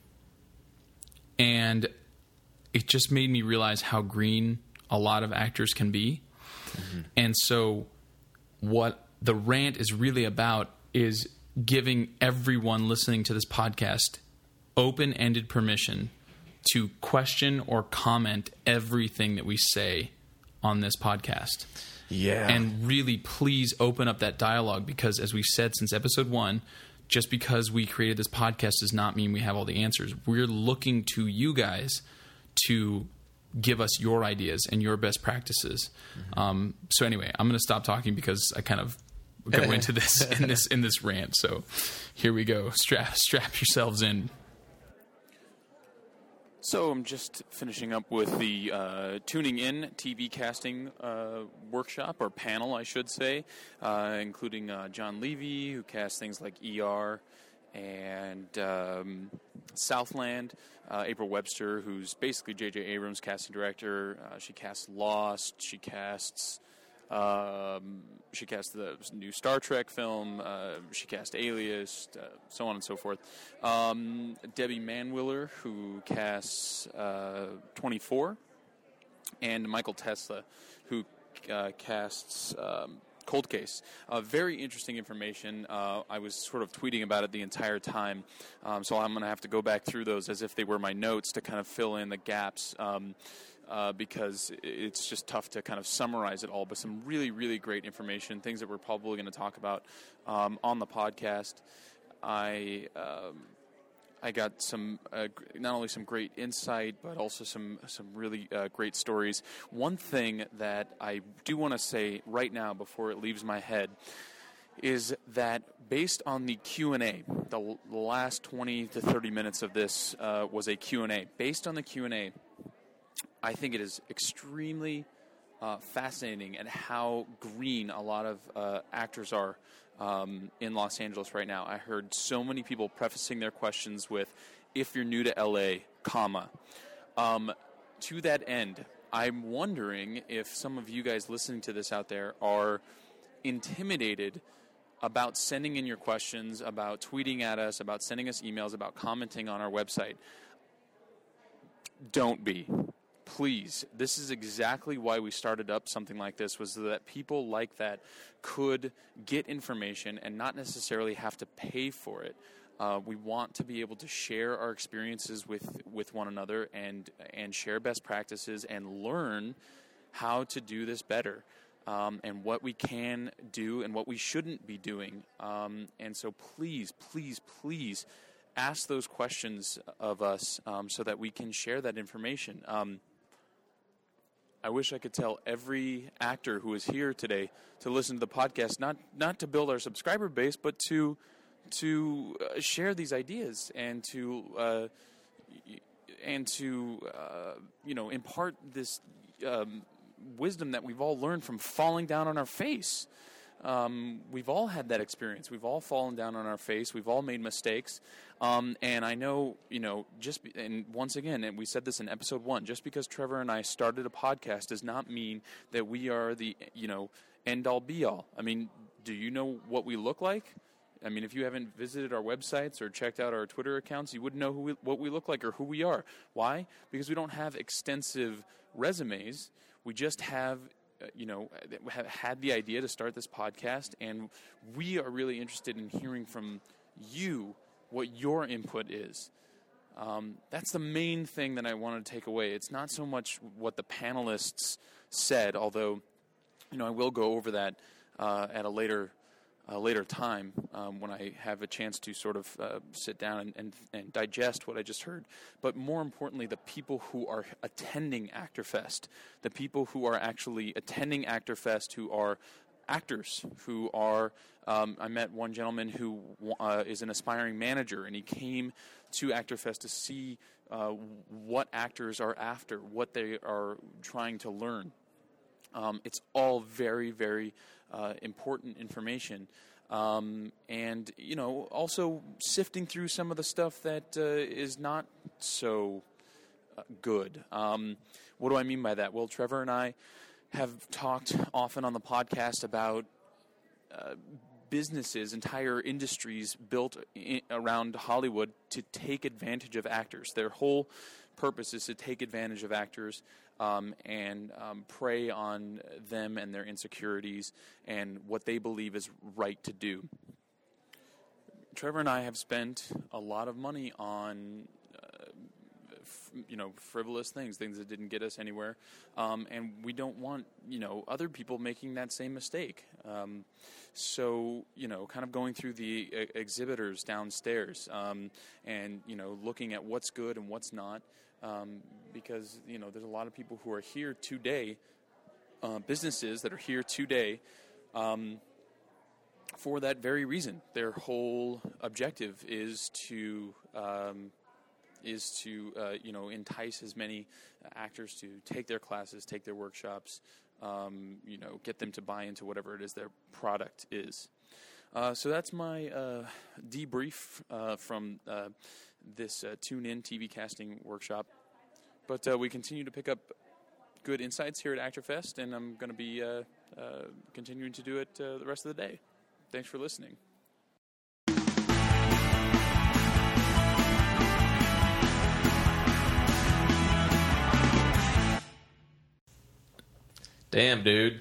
And it just made me realize how green a lot of actors can be. Mm-hmm. And so what the rant is really about is giving everyone listening to this podcast open-ended permission to question or comment everything that we say on this podcast. Yeah. And really, please open up that dialogue because, as we've said since episode one, just because we created this podcast does not mean we have all the answers. We're looking to you guys to give us your ideas and your best practices. Mm-hmm. Um, so anyway, I'm going to stop talking because I kind of go into this in this in this rant. So here we go. Strap strap yourselves in. So I'm just finishing up with the uh, Tuning In T V casting uh, workshop, or panel, I should say, uh, including uh, John Levy, who casts things like E R and um, Southland, uh, April Webster, who's basically J J Abrams' casting director. Uh, she casts Lost. She casts... Um, she cast the new Star Trek film. Uh, she cast Alias, uh, so on and so forth. Um, Debbie Manwiller, who casts uh, twenty-four, and Michael Tesla, who uh, casts um, Cold Case. Uh, very interesting information. Uh, I was sort of tweeting about it the entire time, um, so I'm going to have to go back through those as if they were my notes to kind of fill in the gaps. Um, Uh, because it's just tough to kind of summarize it all, but some really, really great information, things that we're probably going to talk about um, on the podcast. I um, I got some uh, not only some great insight, but also some some really uh, great stories. One thing that I do want to say right now before it leaves my head is that based on the Q and A, the, the last twenty to thirty minutes of this uh, was a Q and A. Based on the Q and A, I think it is extremely uh, fascinating at how green a lot of uh, actors are um, in Los Angeles right now. I heard so many people prefacing their questions with, if you're new to L A, comma. Um, to that end, I'm wondering if some of you guys listening to this out there are intimidated about sending in your questions, about tweeting at us, about sending us emails, about commenting on our website. Don't be. Please, this is exactly why we started up something like this, was so that people like that could get information and not necessarily have to pay for it. Uh, we want to be able to share our experiences with, with one another and and share best practices and learn how to do this better, um, and what we can do and what we shouldn't be doing. Um, and so please, please, please ask those questions of us um, so that we can share that information. Um, I wish I could tell every actor who is here today to listen to the podcast, not not to build our subscriber base, but to to uh, share these ideas and to uh, and to uh, you know impart this um, wisdom that we've all learned from falling down on our face. Um, we've all had that experience. We've all fallen down on our face. We've all made mistakes. Um, and I know, you know, just, be, and once again, and we said this in episode one, just because Trevor and I started a podcast does not mean that we are the, you know, end all be all. I mean, do you know what we look like? I mean, if you haven't visited our websites or checked out our Twitter accounts, you wouldn't know who we, what we look like or who we are. Why? Because we don't have extensive resumes. We just have Uh, you know, have had the idea to start this podcast, and we are really interested in hearing from you what your input is. Um, that's the main thing that I wanted to take away. It's not so much what the panelists said, although, you know, I will go over that uh, at a later uh, later time um, when I have a chance to sort of uh, sit down and, and, and digest what I just heard. But more importantly, the people who are attending ActorFest, the people who are actually attending ActorFest, who are actors, who are, um, I met one gentleman who uh, is an aspiring manager, and he came to ActorFest to see uh, what actors are after, what they are trying to learn. Um, it's all very, very uh, important information. Um, and, you know, also sifting through some of the stuff that uh, is not so uh, good. Um, what do I mean by that? Well, Trevor and I have talked often on the podcast about uh, businesses, entire industries built in, around Hollywood to take advantage of actors. Their whole purpose is to take advantage of actors um, and um, prey on them and their insecurities and what they believe is right to do. Trevor and I have spent a lot of money on you know, frivolous things, things that didn't get us anywhere. Um, and we don't want, you know, other people making that same mistake. Um, so, you know, kind of going through the uh, exhibitors downstairs um, and, you know, looking at what's good and what's not. Um, because, you know, there's a lot of people who are here today, uh, businesses that are here today um, for that very reason. Their whole objective is to Um, is to, uh, you know, entice as many uh, actors to take their classes, take their workshops, um, you know, get them to buy into whatever it is their product is. Uh, so that's my uh, debrief uh, from uh, this uh, TuneIn T V casting workshop. But uh, we continue to pick up good insights here at ActorFest, and I'm going to be uh, uh, continuing to do it uh, the rest of the day. Thanks for listening. Damn, dude.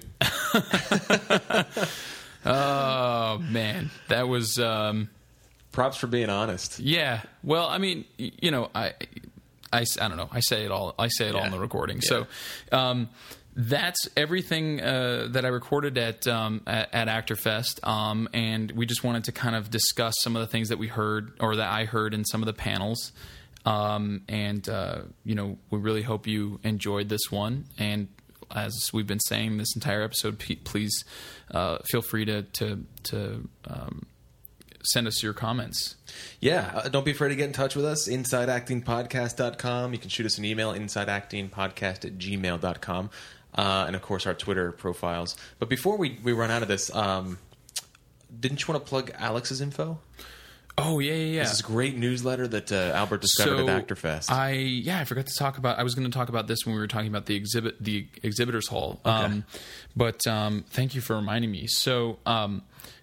Oh, man. That was... Um, Props for being honest. Yeah. Well, I mean, you know, I, I, I don't know. I say it all. I say it yeah. all in the recording. Yeah. So um, that's everything uh, that I recorded at, um, at, at ActorFest. Um, and we just wanted to kind of discuss some of the things that we heard or that I heard in some of the panels. Um, and, uh, you know, we really hope you enjoyed this one. And as we've been saying this entire episode, please uh, feel free to to, to um, send us your comments. Yeah, uh, don't be afraid to get in touch with us, inside acting podcast dot com. You can shoot us an email, inside acting podcast at gmail dot com. Uh, and, of course, our Twitter profiles. But before we, we run out of this, um, didn't you want to plug Alex's info? Oh, yeah, yeah, yeah. This is a great newsletter that uh, Albert discovered so at ActorFest. I yeah, I forgot to talk about. I was going to talk about this when we were talking about the exhibit, the exhibitors hall. Okay. Um, but um, thank you for reminding me. So um,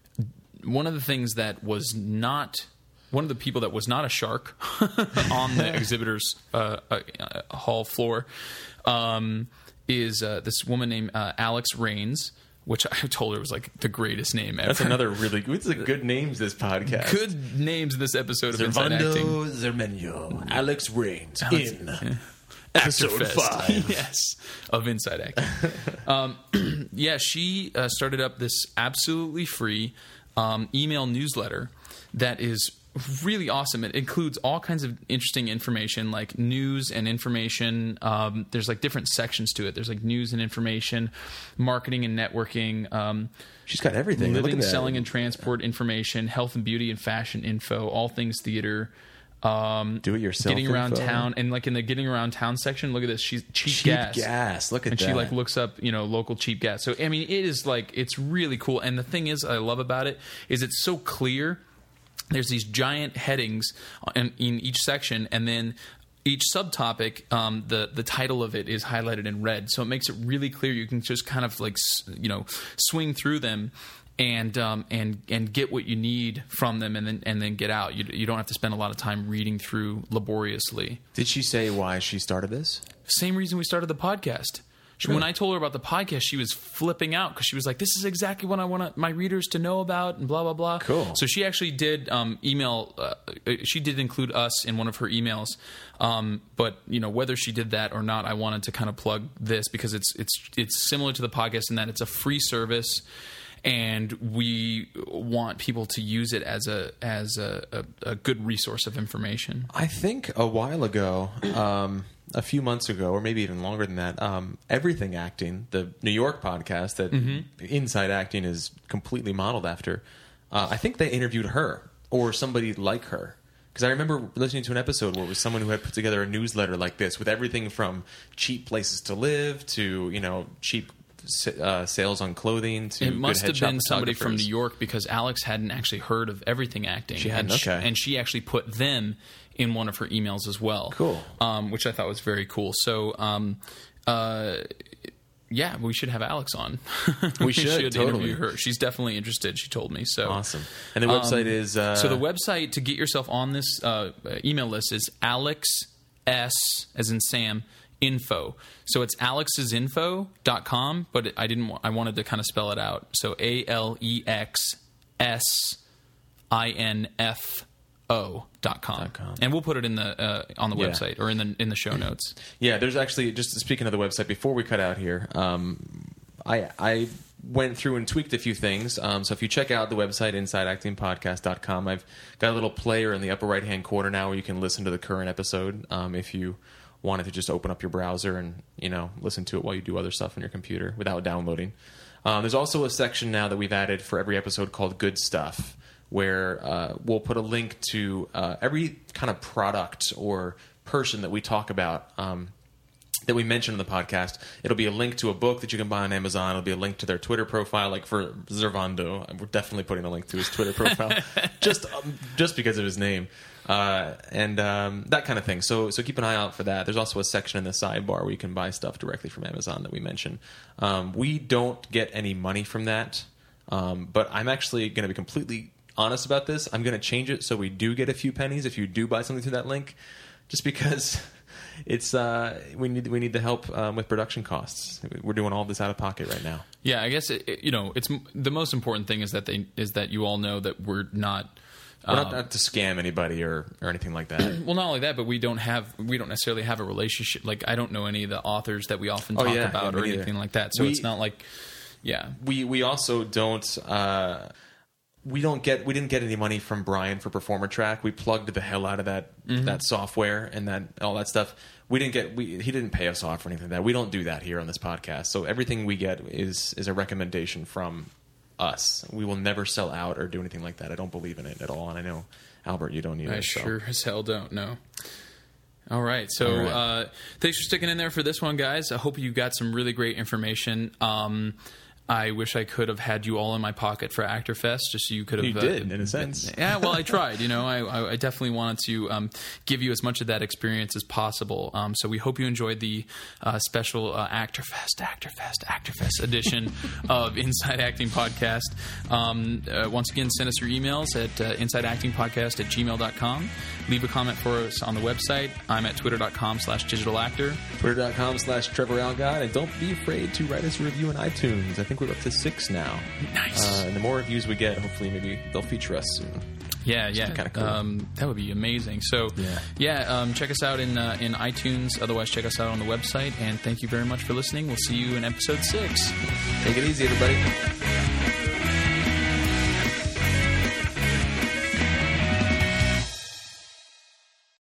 one of the things that was not one of the people that was not a shark on the exhibitors uh, uh, hall floor um, is uh, this woman named uh, Alex Rains. Which I told her was like the greatest name ever. That's another really good. It's like good names. This podcast. Good names. This episode of Inside Acting. Zermenio, Alex Rains Alex, in yeah. episode five. Yes, of Inside Acting. um, yeah, she uh, started up this absolutely free um, email newsletter that is really awesome. It includes all kinds of interesting information, like news and information. Um, there's like different sections to it. There's like news and information, marketing and networking. Um, She's got everything. Living, selling, and transport information, health and beauty and fashion info, all things theater. Um, Do it yourself. Getting around info. town, and like in the getting around town section, look at this. She's cheap, cheap gas. gas. Look at and that. And she like looks up, you know, local cheap gas. So I mean, it is like it's really cool. And the thing is, I love about it is it's so clear. There's these giant headings in, in each section, and then each subtopic, um, the the title of it is highlighted in red, so it makes it really clear. You can just kind of like you know swing through them and um, and and get what you need from them, and then and then get out. You you don't have to spend a lot of time reading through laboriously. Did she say why she started this? Same reason we started the podcast. She, when I told her about the podcast, she was flipping out because she was like, "This is exactly what I want my readers to know about," and blah blah blah. Cool. So she actually did um, email. Uh, she did include us in one of her emails. Um, but you know, whether she did that or not, I wanted to kind of plug this because it's it's it's similar to the podcast in that it's a free service. And we want people to use it as a as a, a, a good resource of information. I think a while ago, um, a few months ago, or maybe even longer than that, um, Everything Acting, the New York podcast that mm-hmm. Inside Acting is completely modeled after, uh, I think they interviewed her or somebody like her. Because I remember listening to an episode where it was someone who had put together a newsletter like this with everything from cheap places to live to, you know, cheap Uh, sales on clothing to it must good have been somebody from New York because Alex hadn't actually heard of Everything Acting. She hadn't, and okay. She, and she actually put them in one of her emails as well. Cool. Um, which I thought was very cool. So, um, uh, yeah, we should have Alex on. We, we should, should totally. interview her. She's definitely interested, she told me. So awesome. And the website um, is... Uh, so the website to get yourself on this uh, email list is Alex S, as in Sam, info. So it's alex's info dot com, but I didn't I wanted to kind of spell it out. So A L E X S I N F O dot com. And we'll put it in the uh, on the yeah. website or in the in the show notes. Yeah, there's actually, just speaking of the website, before we cut out here, um, I I went through and tweaked a few things. Um, so if you check out the website, inside acting podcast dot com, I've got a little player in the upper right-hand corner now where you can listen to the current episode um, if you wanted to just open up your browser and, you know, listen to it while you do other stuff on your computer without downloading. Um, there's also a section now that we've added for every episode called Good Stuff, where uh, we'll put a link to uh, every kind of product or person that we talk about um, that we mention in the podcast. It'll be a link to a book that you can buy on Amazon. It'll be a link to their Twitter profile. Like for Zervando, we're definitely putting a link to his Twitter profile just um, just because of his name. Uh, and um, that kind of thing. So so keep an eye out for that. There's also a section in the sidebar where you can buy stuff directly from Amazon that we mentioned. Um, we don't get any money from that, um, but I'm actually going to be completely honest about this. I'm going to change it so we do get a few pennies if you do buy something through that link, just because it's uh, we need we need the help um, with production costs. We're doing all this out of pocket right now. Yeah, I guess it, it, you know it's the most important thing is that they is that you all know that we're not. We're not, not to scam anybody or, or anything like that. Well, not only that, but we don't have we don't necessarily have a relationship. Like I don't know any of the authors that we often oh, talk yeah, about yeah, or anything either. like that. So we, it's not like, yeah. We we also don't uh, we don't get we didn't get any money from Brian for Performer Track. We plugged the hell out of that mm-hmm. that software and that all that stuff. We didn't get we he didn't pay us off or anything like that. We don't do that here on this podcast. So everything we get is is a recommendation from us. We will never sell out or do anything like that. I don't believe in it at all, and I know. Albert, you don't either. I so. sure as hell don't, no. All right. So All right. Uh, thanks for sticking in there for this one, guys. I hope you got some really great information. Um, I wish I could have had you all in my pocket for ActorFest, just so you could have... You did, uh, in a sense. Yeah, well, I tried. You know, I, I definitely wanted to um, give you as much of that experience as possible. Um, so we hope you enjoyed the uh, special uh, ActorFest, ActorFest, ActorFest edition of Inside Acting Podcast. Um, uh, once again, send us your emails at uh, insideactingpodcast at gmail dot com. Leave a comment for us on the website. I'm at twitter.com slash digital actor. Twitter.com slash Trevor Algod. And don't be afraid to write us a review on iTunes. I think we're up to six now. Nice. Uh, and the more reviews we get, hopefully maybe they'll feature us soon. Yeah, yeah. Kind of cool. Um, that would be amazing. So, yeah, yeah um, check us out in uh, in iTunes. Otherwise, check us out on the website. And thank you very much for listening. We'll see you in episode six. Take it easy, everybody.